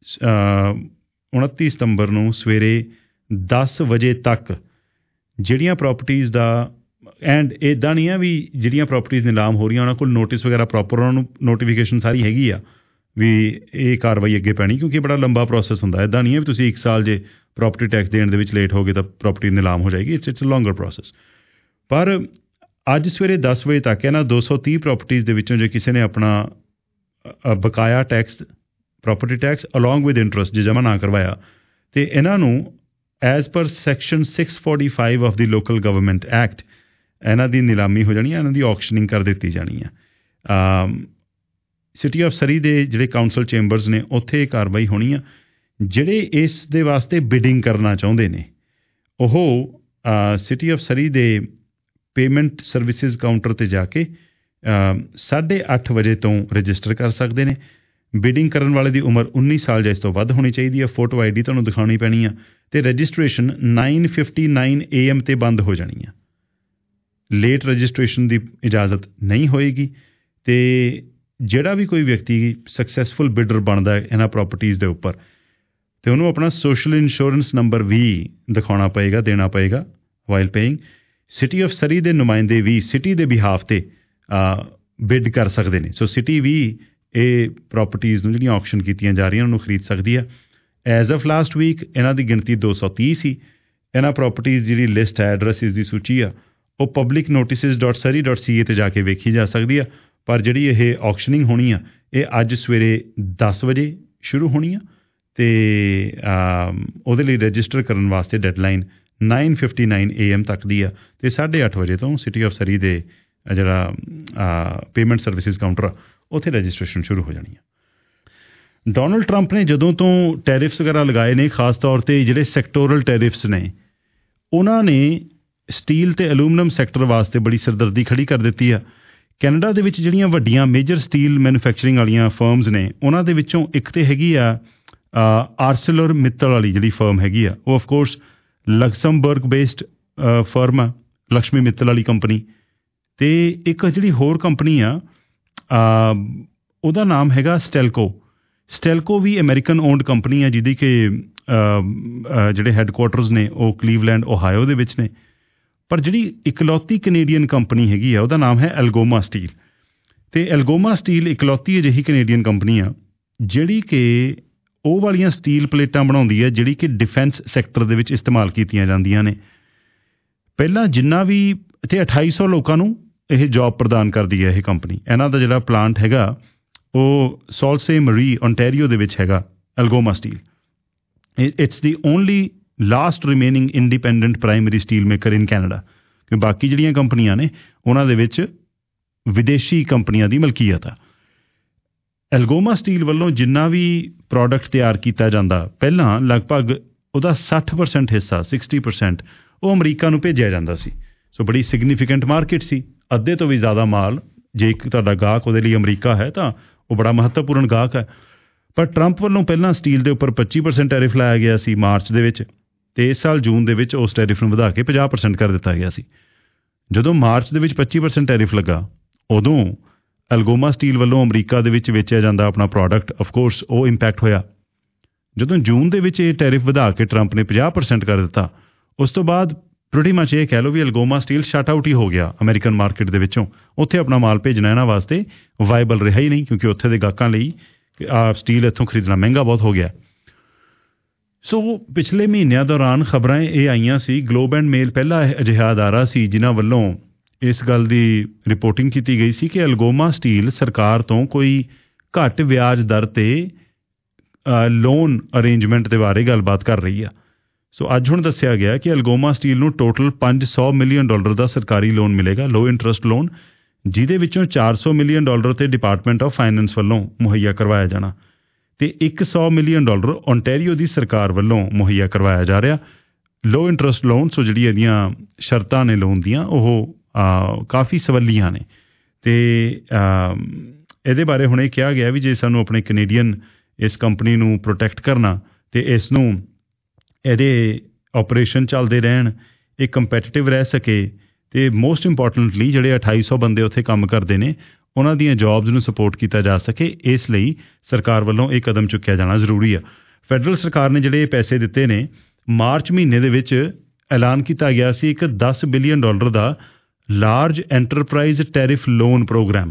ਉਨੱਤੀ ਸਤੰਬਰ ਨੂੰ ਸਵੇਰੇ ਦਸ ਵਜੇ ਤੱਕ ਜਿਹੜੀਆਂ ਪ੍ਰੋਪਰਟੀਜ਼ ਦਾ, ਐਂਡ ਇੱਦਾਂ ਨਹੀਂ ਆ ਵੀ ਜਿਹੜੀਆਂ ਪ੍ਰੋਪਰਟੀਜ਼ ਨਿਲਾਮ ਹੋ ਰਹੀਆਂ ਉਹਨਾਂ ਕੋਲ ਨੋਟਿਸ ਵਗੈਰਾ ਪ੍ਰੋਪਰ, ਉਹਨਾਂ ਨੂੰ ਨੋਟੀਫਿਕੇਸ਼ਨ ਸਾਰੀ ਹੈਗੀ ਆ ਵੀ ਇਹ ਕਾਰਵਾਈ ਅੱਗੇ ਪੈਣੀ, ਕਿਉਂਕਿ ਬੜਾ ਲੰਬਾ ਪ੍ਰੋਸੈਸ ਹੁੰਦਾ। ਇੱਦਾਂ ਨਹੀਂ ਹੈ ਵੀ ਤੁਸੀਂ ਇੱਕ ਸਾਲ ਜੇ ਪ੍ਰੋਪਰਟੀ ਟੈਕਸ ਦੇਣ ਦੇ ਵਿੱਚ ਲੇਟ ਹੋ ਗਏ ਤਾਂ ਪ੍ਰੋਪਰਟੀ ਨਿਲਾਮ ਹੋ ਜਾਏਗੀ। It's it's longer process. ਪਰ ਅੱਜ ਸਵੇਰੇ ਦਸ ਵਜੇ ਤੱਕ ਇਹਨਾਂ ਦੋ ਸੌ ਤੀਹ ਪ੍ਰੋਪਰਟੀਜ਼ ਦੇ ਵਿੱਚੋਂ ਜੇ ਕਿਸੇ ਨੇ ਆਪਣਾ ਬਕਾਇਆ tax, property tax along with interest ਜੇ ਜਮ੍ਹਾਂ ਨਾ ਕਰਵਾਇਆ, ਅਤੇ ਇਹਨਾਂ ਨੂੰ as per section six forty five of the local government act ਇਹਨਾਂ ਦੀ ਨਿਲਾਮੀ ਹੋ ਜਾਣੀ ਹੈ, ਇਹਨਾਂ ਦੀ ਔਕਸ਼ਨਿੰਗ ਕਰ ਦਿੱਤੀ ਜਾਣੀ ਹੈ। ਸਿਟੀ ਆਫ ਸਰੀ ਦੇ ਜਿਹੜੇ ਕਾਊਂਸਲ ਚੈਂਬਰਸ ਨੇ ਉੱਥੇ ਇਹ ਕਾਰਵਾਈ ਹੋਣੀ ਆ। ਜਿਹੜੇ ਇਸ ਦੇ ਵਾਸਤੇ ਬਿਡਿੰਗ ਕਰਨਾ ਚਾਹੁੰਦੇ ਨੇ ਉਹ ਸਿਟੀ ਆਫ ਸਰੀ ਦੇ ਪੇਮੈਂਟ ਸਰਵਿਸਿਜ਼ ਕਾਊਂਟਰ 'ਤੇ ਜਾ ਕੇ ਸਾਢੇ ਅੱਠ ਵਜੇ ਤੋਂ ਰਜਿਸਟਰ ਕਰ ਸਕਦੇ ਨੇ। ਬਿਡਿੰਗ ਕਰਨ ਵਾਲੇ ਦੀ ਉਮਰ ਉੱਨੀ ਸਾਲ ਜਾਂ ਇਸ ਤੋਂ ਵੱਧ ਹੋਣੀ ਚਾਹੀਦੀ ਹੈ। ਫੋਟੋ ਆਈ ਡੀ ਤੁਹਾਨੂੰ ਦਿਖਾਉਣੀ ਪੈਣੀ ਆ, ਅਤੇ registration nine fifty nine A M 'ਤੇ ਬੰਦ ਹੋ ਜਾਣੀ ਆ। ਲੇਟ ਰਜਿਸਟ੍ਰੇਸ਼ਨ ਦੀ ਇਜਾਜ਼ਤ ਨਹੀਂ ਹੋਏਗੀ। ਅਤੇ ਜਿਹੜਾ ਵੀ ਕੋਈ ਵਿਅਕਤੀ ਸਕਸੈਸਫੁਲ ਬਿਡਰ ਬਣਦਾ ਹੈ ਇਹਨਾਂ ਪ੍ਰੋਪਰਟੀਜ਼ ਦੇ ਉੱਪਰ, ਅਤੇ ਉਹਨੂੰ ਆਪਣਾ ਸੋਸ਼ਲ ਇੰਸ਼ੋਰੈਂਸ ਨੰਬਰ ਵੀ ਦਿਖਾਉਣਾ ਪਏਗਾ, ਦੇਣਾ ਪਏਗਾ while paying. City of Surrey ਦੇ ਨੁਮਾਇੰਦੇ ਵੀ ਸਿਟੀ ਦੇ ਬਿਹਾਫ 'ਤੇ ਬਿਡ ਕਰ ਸਕਦੇ ਨੇ। ਸੋ ਸਿਟੀ ਵੀ ਇਹ ਪ੍ਰੋਪਰਟੀਜ਼ ਨੂੰ ਜਿਹੜੀਆਂ ਔਕਸ਼ਨ ਕੀਤੀਆਂ ਜਾ ਰਹੀਆਂ ਉਹਨੂੰ ਖਰੀਦ ਸਕਦੀ ਆ। ਐਜ਼ ਆਫ ਲਾਸਟ ਵੀਕ ਇਹਨਾਂ ਦੀ ਗਿਣਤੀ ਦੋ ਸੌ ਤੀਹ ਸੀ। ਇਹਨਾਂ ਪ੍ਰੋਪਰਟੀਜ਼ ਜਿਹੜੀ ਲਿਸਟ ਹੈ, ਐਡਰੈਸਿਸ ਦੀ ਸੂਚੀ ਆ, ਉਹ public notices dot Surrey dot C A 'ਤੇ ਜਾ ਕੇ ਵੇਖੀ ਜਾ ਸਕਦੀ ਆ। ਪਰ ਜਿਹੜੀ ਇਹ ਔਕਸ਼ਨਿੰਗ ਹੋਣੀ ਆ ਇਹ ਅੱਜ ਸਵੇਰੇ ਦਸ ਵਜੇ ਸ਼ੁਰੂ ਹੋਣੀ ਆ, ਅਤੇ ਉਹਦੇ ਲਈ ਰਜਿਸਟਰ ਕਰਨ ਵਾਸਤੇ deadline nine fifty nine A M ਤੱਕ ਦੀ ਆ, ਅਤੇ ਸਾਢੇ ਅੱਠ ਵਜੇ ਤੋਂ ਸਿਟੀ ਆਫ ਸਰੀ ਦੇ ਜਿਹੜਾ ਪੇਮੈਂਟ ਸਰਵਿਸਿਜ਼ ਕਾਊਂਟਰ ਆ ਉੱਥੇ ਰਜਿਸਟ੍ਰੇਸ਼ਨ ਸ਼ੁਰੂ ਹੋ ਜਾਣੀ ਆ। ਡੋਨਲਡ ਟਰੰਪ ਨੇ ਜਦੋਂ ਤੋਂ ਟੈਰਿਫਸ ਵਗੈਰਾ ਲਗਾਏ ਨੇ, ਖਾਸ ਤੌਰ 'ਤੇ ਜਿਹੜੇ ਸੈਕਟੋਰਲ ਟੈਰਿਫਸ ਨੇ, ਉਹਨਾਂ ਨੇ ਸਟੀਲ ਅਤੇ ਅਲੂਮੀਨੀਅਮ ਸੈਕਟਰ ਵਾਸਤੇ ਬੜੀ ਸਿਰਦਰਦੀ ਖੜੀ ਕਰ ਦਿੱਤੀ ਆ ਕੈਨੇਡਾ ਦੇ ਵਿੱਚ ਜਿਹੜੀਆਂ ਵੱਡੀਆਂ ਮੇਜਰ ਸਟੀਲ ਮੈਨੂਫੈਕਚਰਿੰਗ ਵਾਲੀਆਂ ਫਰਮਸ ਨੇ ਉਹਨਾਂ ਦੇ ਵਿੱਚੋਂ ਇੱਕ ਤੇ ਹੈਗੀ ਆ ਆਰਸਲਰ ਮਿੱਤਲ ਵਾਲੀ ਜਿਹੜੀ ਫਰਮ ਹੈਗੀ ਆ, ਉਹ ਆਫਕੋਰਸ ਲਕਸਮਬਰਗ ਬੇਸਡ ਫਰਮ ਆ, ਲਕਸ਼ਮੀ ਮਿੱਤਲ ਵਾਲੀ ਕੰਪਨੀ। ਅਤੇ ਇੱਕ ਜਿਹੜੀ ਹੋਰ ਕੰਪਨੀ ਆ ਉਹਦਾ ਨਾਮ ਹੈਗਾ ਸਟੈਲਕੋ। ਸਟੈਲਕੋ ਵੀ ਅਮੈਰੀਕਨ ਓਨਡ ਕੰਪਨੀ ਆ, ਜਿਹਦੀ ਕਿ ਜਿਹੜੇ ਹੈੱਡਕੁਆਟਰਸ ਨੇ ਉਹ ਕਲੀਵਲੈਂਡ ਓਹਾਇਓ ਦੇ ਵਿੱਚ ਨੇ। ਪਰ ਜਿਹੜੀ ਇਕਲੌਤੀ ਕੈਨੇਡੀਅਨ ਕੰਪਨੀ ਹੈਗੀ ਆ ਉਹਦਾ ਨਾਮ ਹੈ ਐਲਗੋਮਾ ਸਟੀਲ। ਅਤੇ ਐਲਗੋਮਾ ਸਟੀਲ ਇਕਲੌਤੀ ਅਜਿਹੀ ਕੈਨੇਡੀਅਨ ਕੰਪਨੀ ਆ ਜਿਹੜੀ ਕਿ ਉਹ ਵਾਲੀਆਂ ਸਟੀਲ ਪਲੇਟਾਂ ਬਣਾਉਂਦੀ ਹੈ ਜਿਹੜੀ ਕਿ ਡਿਫੈਂਸ ਸੈਕਟਰ ਦੇ ਵਿੱਚ ਇਸਤੇਮਾਲ ਕੀਤੀਆਂ ਜਾਂਦੀਆਂ ਨੇ। ਪਹਿਲਾਂ ਜਿੰਨਾ ਵੀ ਇੱਥੇ ਅਠਾਈ ਸੌ ਲੋਕਾਂ ਨੂੰ ਇਹ ਜੋਬ ਪ੍ਰਦਾਨ ਕਰਦੀ ਹੈ ਇਹ ਕੰਪਨੀ। ਇਹਨਾਂ ਦਾ ਜਿਹੜਾ ਪਲਾਂਟ ਹੈਗਾ ਉਹ ਸੌਲਸੇ ਮਰੀ ਓਨਟਾਰੀਓ ਦੇ ਵਿੱਚ ਹੈਗਾ Algoma steel. It's the only last remaining independent primary steel maker in Canada. ਕਿ ਬਾਕੀ ਜਿਹੜੀਆਂ ਕੰਪਨੀਆਂ ਨੇ ਉਹਨਾਂ ਦੇ ਵਿੱਚ ਵਿਦੇਸ਼ੀ ਕੰਪਨੀਆਂ ਦੀ ਮਲਕੀਅਤ ਆ। ਐਲਗੋਮਾ ਸਟੀਲ ਵੱਲੋਂ ਜਿੰਨਾ ਵੀ ਪ੍ਰੋਡਕਟ ਤਿਆਰ ਕੀਤਾ ਜਾਂਦਾ ਪਹਿਲਾਂ ਲਗਭਗ ਉਹਦਾ ਸੱਠ ਪਰਸੈਂਟ ਹਿੱਸਾ ਸਿਕਸਟੀ ਪਰਸੈਂਟ ਉਹ ਅਮਰੀਕਾ ਨੂੰ ਭੇਜਿਆ ਜਾਂਦਾ ਸੀ। ਸੋ ਬੜੀ ਸਿਗਨੀਫਿਕੈਂਟ ਮਾਰਕੀਟ ਸੀ। ਅੱਧੇ ਤੋਂ ਵੀ ਜ਼ਿਆਦਾ ਮਾਲ ਜੇ ਇੱਕ ਤੁਹਾਡਾ ਗਾਹਕ ਉਹਦੇ ਲਈ ਅਮਰੀਕਾ ਹੈ ਤਾਂ ਉਹ ਬੜਾ ਮਹੱਤਵਪੂਰਨ ਗਾਹਕ ਹੈ। ਪਰ ਟਰੰਪ ਵੱਲੋਂ ਪਹਿਲਾਂ ਸਟੀਲ ਦੇ ਉੱਪਰ ਪੱਚੀ ਪਰਸੈਂਟ ਟੈਰਿਫ ਲਾਇਆ ਗਿਆ ਸੀ ਮਾਰਚ ਦੇ ਵਿੱਚ, ਅਤੇ ਇਸ ਸਾਲ ਜੂਨ ਦੇ ਵਿੱਚ ਉਸ ਟੈਰਿਫ ਨੂੰ ਵਧਾ ਕੇ ਪੰਜਾਹ ਪਰਸੈਂਟ ਕਰ ਦਿੱਤਾ ਗਿਆ ਸੀ। ਜਦੋਂ ਮਾਰਚ ਦੇ ਵਿੱਚ ਪੱਚੀ ਪਰਸੈਂਟ ਟੈਰਿਫ ਲੱਗਾ ਉਦੋਂ ਐਲਗੋਮਾ ਸਟੀਲ ਵੱਲੋਂ ਅਮਰੀਕਾ ਦੇ ਵਿੱਚ ਵੇਚਿਆ ਜਾਂਦਾ ਆਪਣਾ ਪ੍ਰੋਡਕਟ ਆਫਕੋਰਸ ਉਹ ਇੰਪੈਕਟ ਹੋਇਆ। ਜਦੋਂ ਜੂਨ ਦੇ ਵਿੱਚ ਇਹ ਟੈਰਿਫ ਵਧਾ ਕੇ ਟਰੰਪ ਨੇ ਪੰਜਾਹ ਪਰਸੈਂਟ ਕਰ ਦਿੱਤਾ, ਉਸ ਤੋਂ ਬਾਅਦ ਪ੍ਰੀਟੀ ਮੱਚ ਇਹ ਕਹਿ ਲਓ ਵੀ ਐਲਗੋਮਾ ਸਟੀਲ ਸ਼ਟ ਆਊਟ ਹੀ ਹੋ ਗਿਆ ਅਮਰੀਕਨ ਮਾਰਕੀਟ ਦੇ ਵਿੱਚੋਂ। ਉੱਥੇ ਆਪਣਾ ਮਾਲ ਭੇਜਣਾ ਇਹਨਾਂ ਵਾਸਤੇ ਵਾਇਬਲ ਰਿਹਾ ਹੀ ਨਹੀਂ, ਕਿਉਂਕਿ ਉੱਥੇ ਦੇ ਗਾਹਕਾਂ ਲਈ ਆ ਸਟੀਲ ਇੱਥੋਂ ਖਰੀਦਣਾ ਮਹਿੰਗਾ ਬਹੁਤ ਹੋ ਗਿਆ। ਸੋ ਪਿਛਲੇ ਮਹੀਨਿਆਂ ਦੌਰਾਨ ਖਬਰਾਂ ਇਹ ਆਈਆਂ ਸੀ, ਗਲੋਬ ਐਂਡ ਮੇਲ ਪਹਿਲਾ ਅਜਿਹਾ ਅਦਾਰਾ ਸੀ ਜਿਨ੍ਹਾਂ ਵੱਲੋਂ ਇਸ ਗੱਲ ਦੀ ਰਿਪੋਰਟਿੰਗ ਕੀਤੀ ਗਈ ਸੀ ਕਿ ਐਲਗੋਮਾ ਸਟੀਲ ਸਰਕਾਰ ਤੋਂ ਕੋਈ ਘੱਟ ਵਿਆਜ ਦਰ 'ਤੇ ਲੋਨ ਅਰੇਂਜਮੈਂਟ ਦੇ ਬਾਰੇ ਗੱਲਬਾਤ ਕਰ ਰਹੀ ਆ। ਸੋ ਅੱਜ ਹੁਣ ਦੱਸਿਆ ਗਿਆ ਕਿ ਐਲਗੋਮਾ ਸਟੀਲ ਨੂੰ ਟੋਟਲ ਪੰਜ ਸੌ ਮਿਲੀਅਨ ਡਾਲਰ ਦਾ ਸਰਕਾਰੀ ਲੋਨ ਮਿਲੇਗਾ, ਲੋ ਇੰਟਰਸਟ ਲੋਨ, ਜਿਹਦੇ ਵਿੱਚੋਂ ਚਾਰ ਸੌ ਮਿਲੀਅਨ ਡਾਲਰ ਤੇ ਡਿਪਾਰਟਮੈਂਟ ਆਫ ਫਾਈਨੈਂਸ ਵੱਲੋਂ ਮੁਹੱਈਆ ਕਰਵਾਇਆ ਜਾਣਾ ਅਤੇ ਇੱਕ ਸੌ ਮਿਲੀਅਨ ਡਾਲਰ ਓਨਟਾਰੀਓ ਦੀ ਸਰਕਾਰ ਵੱਲੋਂ ਮੁਹੱਈਆ ਕਰਵਾਇਆ ਜਾ ਰਿਹਾ। ਲੋ ਇੰਟਰਸਟ ਲੋਨ, ਸੋ ਜਿਹੜੀ ਇਹਦੀਆਂ ਸ਼ਰਤਾਂ ਨੇ ਲੋਨ ਦੀਆਂ ਉਹ ਕਾਫੀ ਸਵੱਲੀਆਂ ਨੇ। ਅਤੇ ਇਹਦੇ ਬਾਰੇ ਹੁਣ ਇਹ ਕਿਹਾ ਗਿਆ ਵੀ ਜੇ ਸਾਨੂੰ ਆਪਣੇ ਕੈਨੇਡੀਅਨ ਇਸ ਕੰਪਨੀ ਨੂੰ ਪ੍ਰੋਟੈਕਟ ਕਰਨਾ ਅਤੇ ਇਸ ਨੂੰ ਇਹਦੇ ਆਪਰੇਸ਼ਨ ਚੱਲਦੇ ਰਹਿਣ, ਇਹ ਕੰਪੈਟੀਟਿਵ ਰਹਿ ਸਕੇ, ਅਤੇ ਮੋਸਟ ਇੰਪੋਰਟੈਂਟਲੀ ਜਿਹੜੇ ਅਠਾਈ ਸੌ ਬੰਦੇ ਉੱਥੇ ਕੰਮ ਕਰਦੇ ਨੇ ਉਹਨਾਂ ਦੀਆਂ ਜੌਬਸ ਨੂੰ ਸਪੋਰਟ ਕੀਤਾ ਜਾ ਸਕੇ, ਇਸ ਲਈ ਸਰਕਾਰ ਵੱਲੋਂ ਇਹ ਕਦਮ ਚੁੱਕਿਆ ਜਾਣਾ ਜ਼ਰੂਰੀ ਆ। ਫੈਡਰਲ ਸਰਕਾਰ ਨੇ ਜਿਹੜੇ ਇਹ ਪੈਸੇ ਦਿੱਤੇ ਨੇ, ਮਾਰਚ ਮਹੀਨੇ ਦੇ ਵਿੱਚ ਐਲਾਨ ਕੀਤਾ ਗਿਆ ਸੀ ਇੱਕ ਦਸ ਬਿਲੀਅਨ ਡਾਲਰ ਦਾ large enterprise tariff loan program.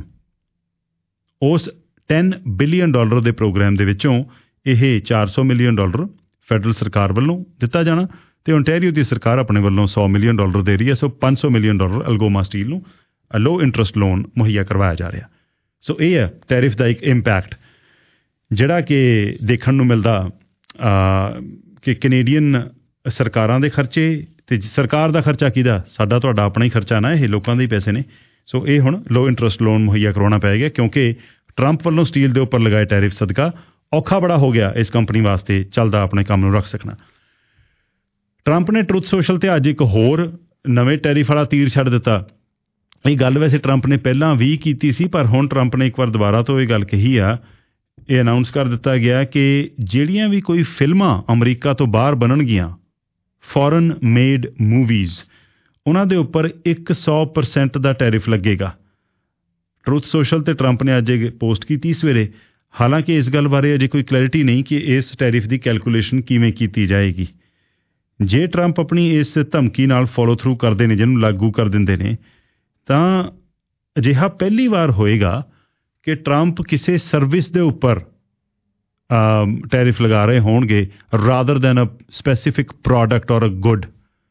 ਉਸ ਦਸ ਬਿਲੀਅਨ ਡਾਲਰ ਦੇ ਪ੍ਰੋਗਰਾਮ ਦੇ ਵਿੱਚੋਂ ਇਹ ਚਾਰ ਸੌ ਮਿਲੀਅਨ ਡਾਲਰ ਫੈਡਰਲ ਸਰਕਾਰ ਵੱਲੋਂ ਦਿੱਤਾ ਜਾਣਾ ਅਤੇ ਓਨਟਾਰੀਓ ਦੀ ਸਰਕਾਰ ਆਪਣੇ ਵੱਲੋਂ ਸੌ ਮਿਲੀਅਨ ਡਾਲਰ ਦੇ ਰਹੀ ਹੈ। ਸੋ ਪੰਜ ਸੌ ਮਿਲੀਅਨ ਡਾਲਰ ਐਲਗੋਮਾ ਸਟੀਲ ਨੂੰ ਲੋ ਇੰਟਰਸਟ ਲੋਨ ਮੁਹੱਈਆ ਕਰਵਾਇਆ ਜਾ ਰਿਹਾ। ਸੋ ਇਹ ਹੈ ਟੈਰਿਫ ਦਾ ਇੱਕ ਇੰਪੈਕਟ ਜਿਹੜਾ ਕਿ ਦੇਖਣ ਨੂੰ ਮਿਲਦਾ ਕਿ ਕੈਨੇਡੀਅਨ ਸਰਕਾਰਾਂ ਦੇ ਖਰਚੇ ਅਤੇ ਸਰਕਾਰ ਦਾ ਖਰਚਾ ਕਿਹਦਾ, ਸਾਡਾ ਤੁਹਾਡਾ ਆਪਣਾ ਹੀ ਖਰਚਾ ਨਾ, ਇਹ ਲੋਕਾਂ ਦੇ ਹੀ ਪੈਸੇ ਨੇ। ਸੋ ਇਹ ਹੁਣ ਲੋ ਇੰਟਰਸਟ ਲੋਨ ਮੁਹੱਈਆ ਕਰਵਾਉਣਾ ਪਏਗਾ ਕਿਉਂਕਿ ਟਰੰਪ ਵੱਲੋਂ ਸਟੀਲ ਦੇ ਉੱਪਰ ਲਗਾਏ ਟੈਰਿਫ ਸਦਕਾ ਔਖਾ ਬੜਾ ਹੋ ਗਿਆ ਇਸ ਕੰਪਨੀ ਵਾਸਤੇ ਚੱਲਦਾ ਆਪਣੇ ਕੰਮ ਨੂੰ ਰੱਖ ਸਕਣਾ। ਟਰੰਪ ਨੇ ਟਰੁਥ ਸੋਸ਼ਲ 'ਤੇ ਅੱਜ ਇੱਕ ਹੋਰ ਨਵੇਂ ਟੈਰਿਫ ਵਾਲਾ ਤੀਰ ਛੱਡ ਦਿੱਤਾ। ਇਹ ਗੱਲ ਵੈਸੇ ਟਰੰਪ ਨੇ ਪਹਿਲਾਂ ਵੀ ਕੀਤੀ ਸੀ, ਪਰ ਹੁਣ ਟਰੰਪ ਨੇ ਇੱਕ ਵਾਰ ਦੁਬਾਰਾ ਤੋਂ ਇਹ ਗੱਲ ਕਹੀ ਆ। ਇਹ ਅਨਾਊਂਸ ਕਰ ਦਿੱਤਾ ਗਿਆ ਕਿ ਜਿਹੜੀਆਂ ਵੀ ਕੋਈ ਫਿਲਮਾਂ ਅਮਰੀਕਾ ਤੋਂ ਬਾਹਰ ਬਣਨਗੀਆਂ, ਫੋਰਨ ਮੇਡ ਮੂਵੀਜ਼, ਉਹਨਾਂ ਦੇ ਉੱਪਰ ਇੱਕ ਸੌ ਪਰਸੈਂਟ ਦਾ ਟੈਰਿਫ ਲੱਗੇਗਾ। ਟਰੁਥ ਸੋਸ਼ਲ 'ਤੇ ਟਰੰਪ ਨੇ ਅੱਜ ਇਹ ਪੋਸਟ ਕੀਤੀ ਸਵੇਰੇ। ਹਾਲਾਂਕਿ ਇਸ ਗੱਲ ਬਾਰੇ ਅਜੇ ਕੋਈ ਕਲੈਰਿਟੀ ਨਹੀਂ ਕਿ ਇਸ ਟੈਰਿਫ ਦੀ ਕੈਲਕੂਲੇਸ਼ਨ ਕਿਵੇਂ ਕੀਤੀ ਜਾਏਗੀ। ਜੇ ਟਰੰਪ ਆਪਣੀ ਇਸ ਧਮਕੀ ਨਾਲ ਫੋਲੋ ਥਰੂ ਕਰਦੇ ਨੇ, ਜਿਹਨੂੰ ਲਾਗੂ ਕਰ ਦਿੰਦੇ ਨੇ, ਤਾਂ ਅਜਿਹਾ ਪਹਿਲੀ ਵਾਰ ਹੋਏਗਾ ਕਿ ਟਰੰਪ ਕਿਸੇ ਸਰਵਿਸ ਦੇ ਉੱਪਰ ਟੈਰਿਫ ਲਗਾ ਰਹੇ ਹੋਣਗੇ rather than a specific product or a good.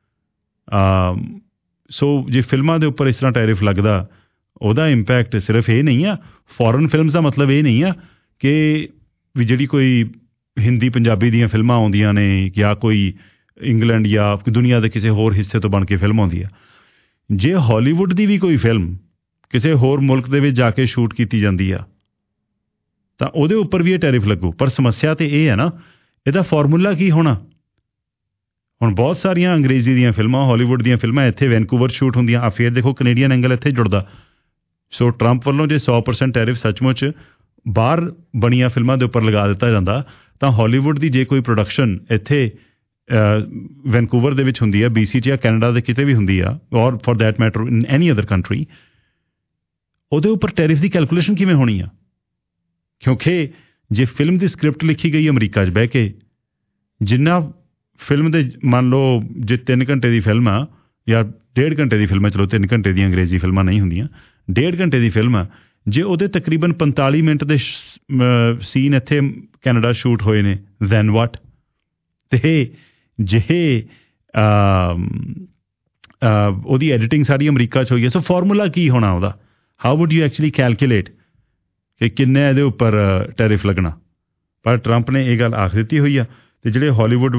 ਸੋ ਜੇ ਫਿਲਮਾਂ ਦੇ ਉੱਪਰ ਇਸ ਤਰ੍ਹਾਂ ਟੈਰਿਫ ਲੱਗਦਾ, ਉਹਦਾ ਇੰਪੈਕਟ ਸਿਰਫ ਇਹ ਨਹੀਂ ਆ, ਫੋਰਨ ਫਿਲਮਸ ਦਾ ਮਤਲਬ ਇਹ ਨਹੀਂ ਆ ਕਿ ਵੀ ਜਿਹੜੀ ਕੋਈ ਹਿੰਦੀ ਪੰਜਾਬੀ ਦੀਆਂ ਫਿਲਮਾਂ ਆਉਂਦੀਆਂ ਨੇ ਜਾਂ ਕੋਈ ਇੰਗਲੈਂਡ ਜਾਂ ਦੁਨੀਆ ਦੇ ਕਿਸੇ ਹੋਰ ਹਿੱਸੇ ਤੋਂ ਬਣ ਕੇ ਫਿਲਮ ਆਉਂਦੀ ਆ। ਜੇ ਹਾਲੀਵੁੱਡ ਦੀ ਵੀ ਕੋਈ ਫਿਲਮ ਕਿਸੇ ਹੋਰ ਮੁਲਕ ਦੇ ਵਿੱਚ ਜਾ ਕੇ ਸ਼ੂਟ ਕੀਤੀ ਜਾਂਦੀ ਆ ਤਾਂ ਉਹਦੇ ਉੱਪਰ ਵੀ ਇਹ ਟੈਰਿਫ ਲੱਗੂ। ਪਰ ਸਮੱਸਿਆ ਤਾਂ ਇਹ ਹੈ ਨਾ, ਇਹਦਾ ਫਾਰਮੂਲਾ ਕੀ ਹੋਣਾ। ਹੁਣ ਬਹੁਤ ਸਾਰੀਆਂ ਅੰਗਰੇਜ਼ੀ ਦੀਆਂ ਫਿਲਮਾਂ, ਹਾਲੀਵੁੱਡ ਦੀਆਂ ਫਿਲਮਾਂ ਇੱਥੇ ਵੈਨਕੂਵਰ ਸ਼ੂਟ ਹੁੰਦੀਆਂ ਆ, ਫਿਰ ਦੇਖੋ ਕੈਨੇਡੀਅਨ ਐਂਗਲ ਇੱਥੇ ਜੁੜਦਾ। ਸੋ ਟਰੰਪ ਵੱਲੋਂ ਜੇ ਸੌ ਪਰਸੈਂਟ ਟੈਰਿਫ ਸੱਚਮੁੱਚ ਬਾਹਰ ਬਣੀਆਂ ਫਿਲਮਾਂ ਦੇ ਉੱਪਰ ਲਗਾ ਦਿੱਤਾ ਜਾਂਦਾ ਤਾਂ ਹਾਲੀਵੁੱਡ ਦੀ ਜੇ ਕੋਈ ਪ੍ਰੋਡਕਸ਼ਨ ਇੱਥੇ ਵੈਨਕੂਵਰ ਦੇ ਵਿੱਚ ਹੁੰਦੀ ਆ, ਬੀ ਸੀ 'ਚ ਜਾਂ ਕੈਨੇਡਾ ਦੇ ਕਿਤੇ ਵੀ ਹੁੰਦੀ ਆ, or for that matter in any other country, ਉਹਦੇ ਉੱਪਰ ਟੈਰਿਫ ਦੀ ਕੈਲਕੂਲੇਸ਼ਨ ਕਿਵੇਂ ਹੋਣੀ ਆ? ਕਿਉਂਕਿ ਜੇ ਫਿਲਮ ਦੀ ਸਕ੍ਰਿਪਟ ਲਿਖੀ ਗਈ ਅਮਰੀਕਾ 'ਚ ਬਹਿ ਕੇ, ਜਿੰਨਾ ਫਿਲਮ ਦੇ ਮੰਨ ਲਓ ਜੇ ਤਿੰਨ ਘੰਟੇ ਦੀ ਫਿਲਮ ਆ ਜਾਂ ਡੇਢ ਘੰਟੇ ਦੀ ਫਿਲਮ ਆ, ਚਲੋ ਤਿੰਨ ਘੰਟੇ ਦੀਆਂ ਅੰਗਰੇਜ਼ੀ ਫਿਲਮਾਂ ਨਹੀਂ ਹੁੰਦੀਆਂ, ਡੇਢ ਘੰਟੇ ਦੀ ਫਿਲਮ ਆ, ਜੇ ਉਹਦੇ ਤਕਰੀਬਨ ਪੰਤਾਲੀ ਮਿੰਟ ਦੇ ਸੀਨ ਇੱਥੇ ਕੈਨੇਡਾ ਸ਼ੂਟ ਹੋਏ ਨੇ, ਦੈਨ ਵਾਟ? ਤੇ ਜੇ ਉਹਦੀ ਐਡੀਟਿੰਗ ਸਾਰੀ ਅਮਰੀਕਾ 'ਚ ਹੋਈ ਹੈ, ਸੋ ਫਾਰਮੂਲਾ ਕੀ ਹੋਣਾ ਉਹਦਾ? How would you actually calculate ਕਿ ਕਿੰਨੇ ਇਹਦੇ ਉੱਪਰ ਟੈਰਿਫ ਲੱਗਣਾ? ਪਰ ਟਰੰਪ ਨੇ ਇਹ ਗੱਲ ਆਖ ਦਿੱਤੀ ਹੋਈ ਆ। ਅਤੇ ਜਿਹੜੇ ਹਾਲੀਵੁੱਡ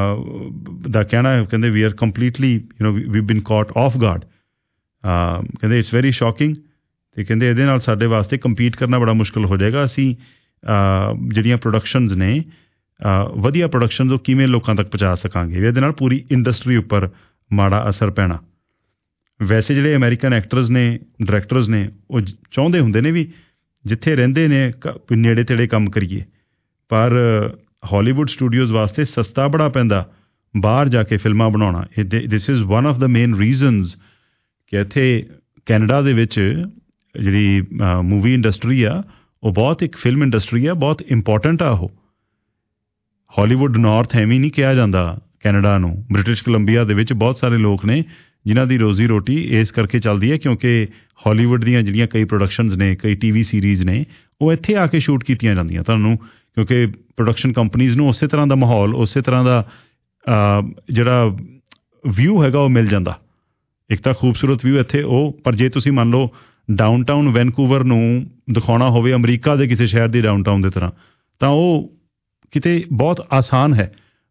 ਦਾ ਕਹਿਣਾ, ਕਹਿੰਦੇ we are completely you know we been caught off guard, ਕਹਿੰਦੇ ਇਟਸ ਵੈਰੀ ਸ਼ੌਕਿੰਗ, ਅਤੇ ਕਹਿੰਦੇ ਇਹਦੇ ਨਾਲ ਸਾਡੇ ਵਾਸਤੇ ਕੰਪੀਟ ਕਰਨਾ ਬੜਾ ਮੁਸ਼ਕਿਲ ਹੋ ਜਾਏਗਾ। ਅਸੀਂ ਜਿਹੜੀਆਂ ਪ੍ਰੋਡਕਸ਼ਨਜ਼ ਨੇ, ਵਧੀਆ ਪ੍ਰੋਡਕਸ਼ਨਜ਼, ਉਹ ਕਿਵੇਂ ਲੋਕਾਂ ਤੱਕ ਪਹੁੰਚਾ ਸਕਾਂਗੇ? ਇਹਦੇ ਨਾਲ ਪੂਰੀ ਇੰਡਸਟਰੀ ਉੱਪਰ ਮਾੜਾ ਅਸਰ ਪੈਣਾ। ਵੈਸੇ ਜਿਹੜੇ ਅਮਰੀਕਨ ਐਕਟਰਸ ਨੇ, ਡਾਇਰੈਕਟਰਸ ਨੇ, ਉਹ ਚਾਹੁੰਦੇ ਹੁੰਦੇ ਨੇ ਵੀ ਜਿੱਥੇ ਰਹਿੰਦੇ ਨੇ ਨੇੜੇ ਤੇੜੇ ਕੰਮ ਕਰੀਏ, ਪਰ ਹਾਲੀਵੁੱਡ ਸਟੂਡੀਓਜ਼ ਵਾਸਤੇ ਸਸਤਾ ਬੜਾ ਪੈਂਦਾ ਬਾਹਰ ਜਾ ਕੇ ਫਿਲਮਾਂ ਬਣਾਉਣਾ। This is one of the main reasons ਕਿ ਇੱਥੇ ਕੈਨੇਡਾ ਦੇ ਵਿੱਚ ਜਿਹੜੀ ਮੂਵੀ ਇੰਡਸਟਰੀ ਆ, ਉਹ ਬਹੁਤ ਇੱਕ ਫਿਲਮ ਇੰਡਸਟਰੀ ਆ, ਬਹੁਤ ਇੰਪੋਰਟੈਂਟ ਆ ਉਹ। ਹਾਲੀਵੁੱਡ ਨਾਰਥ ਐਵੇਂ ਨਹੀਂ ਕਿਹਾ ਜਾਂਦਾ ਕੈਨੇਡਾ ਨੂੰ। ਬ੍ਰਿਟਿਸ਼ ਕੋਲੰਬੀਆ ਦੇ ਵਿੱਚ ਬਹੁਤ ਸਾਰੇ ਲੋਕ ਨੇ ਜਿਨ੍ਹਾਂ ਦੀ ਰੋਜ਼ੀ ਰੋਟੀ ਇਸ ਕਰਕੇ ਚੱਲਦੀ ਹੈ ਕਿਉਂਕਿ ਹਾਲੀਵੁੱਡ ਦੀਆਂ ਜਿਹੜੀਆਂ ਕਈ ਪ੍ਰੋਡਕਸ਼ਨਜ਼ ਨੇ, ਕਈ ਟੀ ਵੀ ਸੀਰੀਜ਼ ਨੇ, ਉਹ ਇੱਥੇ ਆ ਕੇ ਸ਼ੂਟ ਕੀਤੀਆਂ ਜਾਂਦੀਆਂ ਤੁਹਾਨੂੰ, ਕਿਉਂਕਿ ਪ੍ਰੋਡਕਸ਼ਨ ਕੰਪਨੀਜ਼ ਨੂੰ ਉਸੇ ਤਰ੍ਹਾਂ ਦਾ ਮਾਹੌਲ, ਉਸੇ ਤਰ੍ਹਾਂ ਦਾ ਜਿਹੜਾ ਵਿਊ ਹੈਗਾ ਉਹ ਮਿਲ ਜਾਂਦਾ। ਇੱਕ ਤਾਂ ਖੂਬਸੂਰਤ ਵਿਊ ਇੱਥੇ ਉਹ, ਪਰ ਜੇ ਤੁਸੀਂ ਮੰਨ ਲਓ ਡਾਊਨਟਾਊਨ ਵੈਨਕੂਵਰ ਨੂੰ ਦਿਖਾਉਣਾ ਹੋਵੇ ਅਮਰੀਕਾ ਦੇ ਕਿਸੇ ਸ਼ਹਿਰ ਦੀ ਡਾਊਨਟਾਊਨ ਦੇ ਤਰ੍ਹਾਂ, ਤਾਂ ਉਹ ਕਿਤੇ ਬਹੁਤ ਆਸਾਨ ਹੈ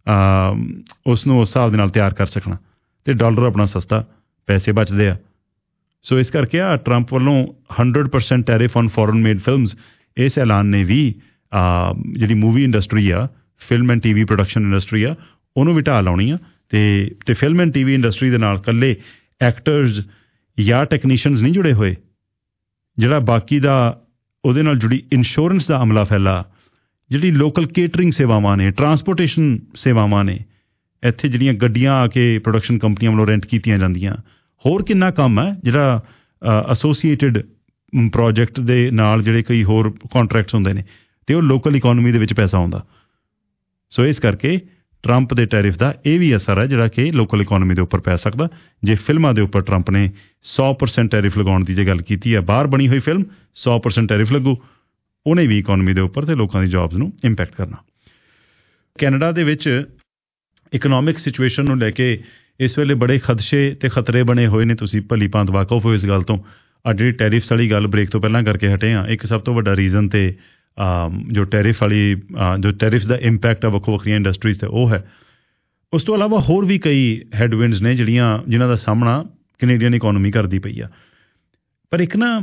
ਉਸ ਨੂੰ ਉਸ ਹਿਸਾਬ ਦੇ ਨਾਲ ਤਿਆਰ ਕਰ ਸਕਣਾ, ਅਤੇ ਡਾਲਰ ਆਪਣਾ ਸਸਤਾ, ਪੈਸੇ ਬਚਦੇ ਆ। ਸੋ ਇਸ ਕਰਕੇ ਆ ਟਰੰਪ ਵੱਲੋਂ hundred percent tariff on foreign made films, ਇਸ ਐਲਾਨ ਨੇ ਵੀ ਜਿਹੜੀ ਮੂਵੀ ਇੰਡਸਟਰੀ ਆ, film and T V production industry ਆ, ਉਹਨੂੰ ਵੀ ਢਾਹ ਲਾਉਣੀ ਆ। ਅਤੇ ਅਤੇ film and T V industry ਦੇ ਨਾਲ ਇਕੱਲੇ ਐਕਟਰਸ ਜਾਂ ਟੈਕਨੀਸ਼ੀਅਨਸ ਨਹੀਂ ਜੁੜੇ ਹੋਏ, ਜਿਹੜਾ ਬਾਕੀ ਦਾ ਉਹਦੇ ਨਾਲ ਜੁੜੀ ਇੰਸ਼ੋਰੈਂਸ ਦਾ ਅਮਲਾ ਫੈਲਾ, ਜਿਹੜੀ ਲੋਕਲ ਕੇਟਰਿੰਗ ਸੇਵਾਵਾਂ ਨੇ, ਟਰਾਂਸਪੋਰਟੇਸ਼ਨ ਸੇਵਾਵਾਂ ਨੇ, ਇੱਥੇ ਜਿਹੜੀਆਂ ਗੱਡੀਆਂ ਆ ਕੇ ਪ੍ਰੋਡਕਸ਼ਨ ਕੰਪਨੀਆਂ ਵੱਲੋਂ ਰੈਂਟ ਕੀਤੀਆਂ ਜਾਂਦੀਆਂ, ਹੋਰ ਕਿੰਨਾ ਕੰਮ ਹੈ ਜਿਹੜਾ ਐਸੋਸੀਏਟਿਡ ਪ੍ਰੋਜੈਕਟ ਦੇ ਨਾਲ ਜਿਹੜੇ ਕਈ ਹੋਰ ਕੰਟਰੈਕਟਸ ਹੁੰਦੇ ਨੇ, ਅਤੇ ਉਹ ਲੋਕਲ ਇਕੋਨਮੀ ਦੇ ਵਿੱਚ ਪੈਸਾ ਆਉਂਦਾ। ਸੋ ਇਸ ਕਰਕੇ ਟਰੰਪ ਦੇ ਟੈਰਿਫ ਦਾ ਇਹ ਵੀ ਅਸਰ ਹੈ ਜਿਹੜਾ ਕਿ ਲੋਕਲ ਇਕੋਨਮੀ ਦੇ ਉੱਪਰ ਪੈ ਸਕਦਾ। ਜੇ ਫਿਲਮਾਂ ਦੇ ਉੱਪਰ ਟਰੰਪ ਨੇ ਸੌ ਪਰਸੈਂਟ ਟੈਰਿਫ ਲਗਾਉਣ ਦੀ ਜੇ ਗੱਲ ਕੀਤੀ ਹੈ, ਬਾਹਰ ਬਣੀ ਹੋਈ ਫਿਲਮ ਸੌ ਪਰਸੈਂਟ ਟੈਰਿਫ ਲੱਗੂ, ਉਹਨੇ ਵੀ ਇਕੋਨਮੀ ਦੇ ਉੱਪਰ ਅਤੇ ਲੋਕਾਂ ਦੀ ਜੋਬਸ ਨੂੰ ਇੰਪੈਕਟ ਕਰਨਾ। ਕੈਨੇਡਾ ਦੇ ਵਿੱਚ ਇਕਨੋਮਿਕ ਸਿਚੁਏਸ਼ਨ ਨੂੰ ਲੈ ਕੇ ਇਸ ਵੇਲੇ ਬੜੇ ਖਦਸ਼ੇ ਅਤੇ ਖਤਰੇ ਬਣੇ ਹੋਏ ਨੇ। ਤੁਸੀਂ ਭਲੀ ਭਾਂਤ ਵਾਕਫ ਹੋ ਇਸ ਗੱਲ ਤੋਂ। ਆ ਜਿਹੜੀ ਟੈਰਿਫਸ ਵਾਲੀ ਗੱਲ ਬ੍ਰੇਕ ਤੋਂ ਪਹਿਲਾਂ ਕਰਕੇ ਹਟੇ ਹਾਂ, ਇੱਕ ਸਭ ਤੋਂ ਵੱਡਾ ਰੀਜ਼ਨ ਤੇ ਜੋ ਟੈਰਿਫ ਵਾਲੀ ਜੋ ਟੈਰਿਫਸ ਦਾ ਇੰਪੈਕਟ ਆ ਵੱਖੋ ਵੱਖਰੀਆਂ ਇੰਡਸਟਰੀਜ਼ 'ਤੇ, ਉਹ ਹੈ। ਉਸ ਤੋਂ ਇਲਾਵਾ ਹੋਰ ਵੀ ਕਈ ਹੈਡਵਿੰਡਸ ਨੇ ਜਿਹੜੀਆਂ ਜਿਨ੍ਹਾਂ ਦਾ ਸਾਹਮਣਾ ਕੈਨੇਡੀਅਨ ਇਕੋਨਮੀ ਕਰਦੀ ਪਈ ਆ। ਪਰ ਇੱਕ ਨਾ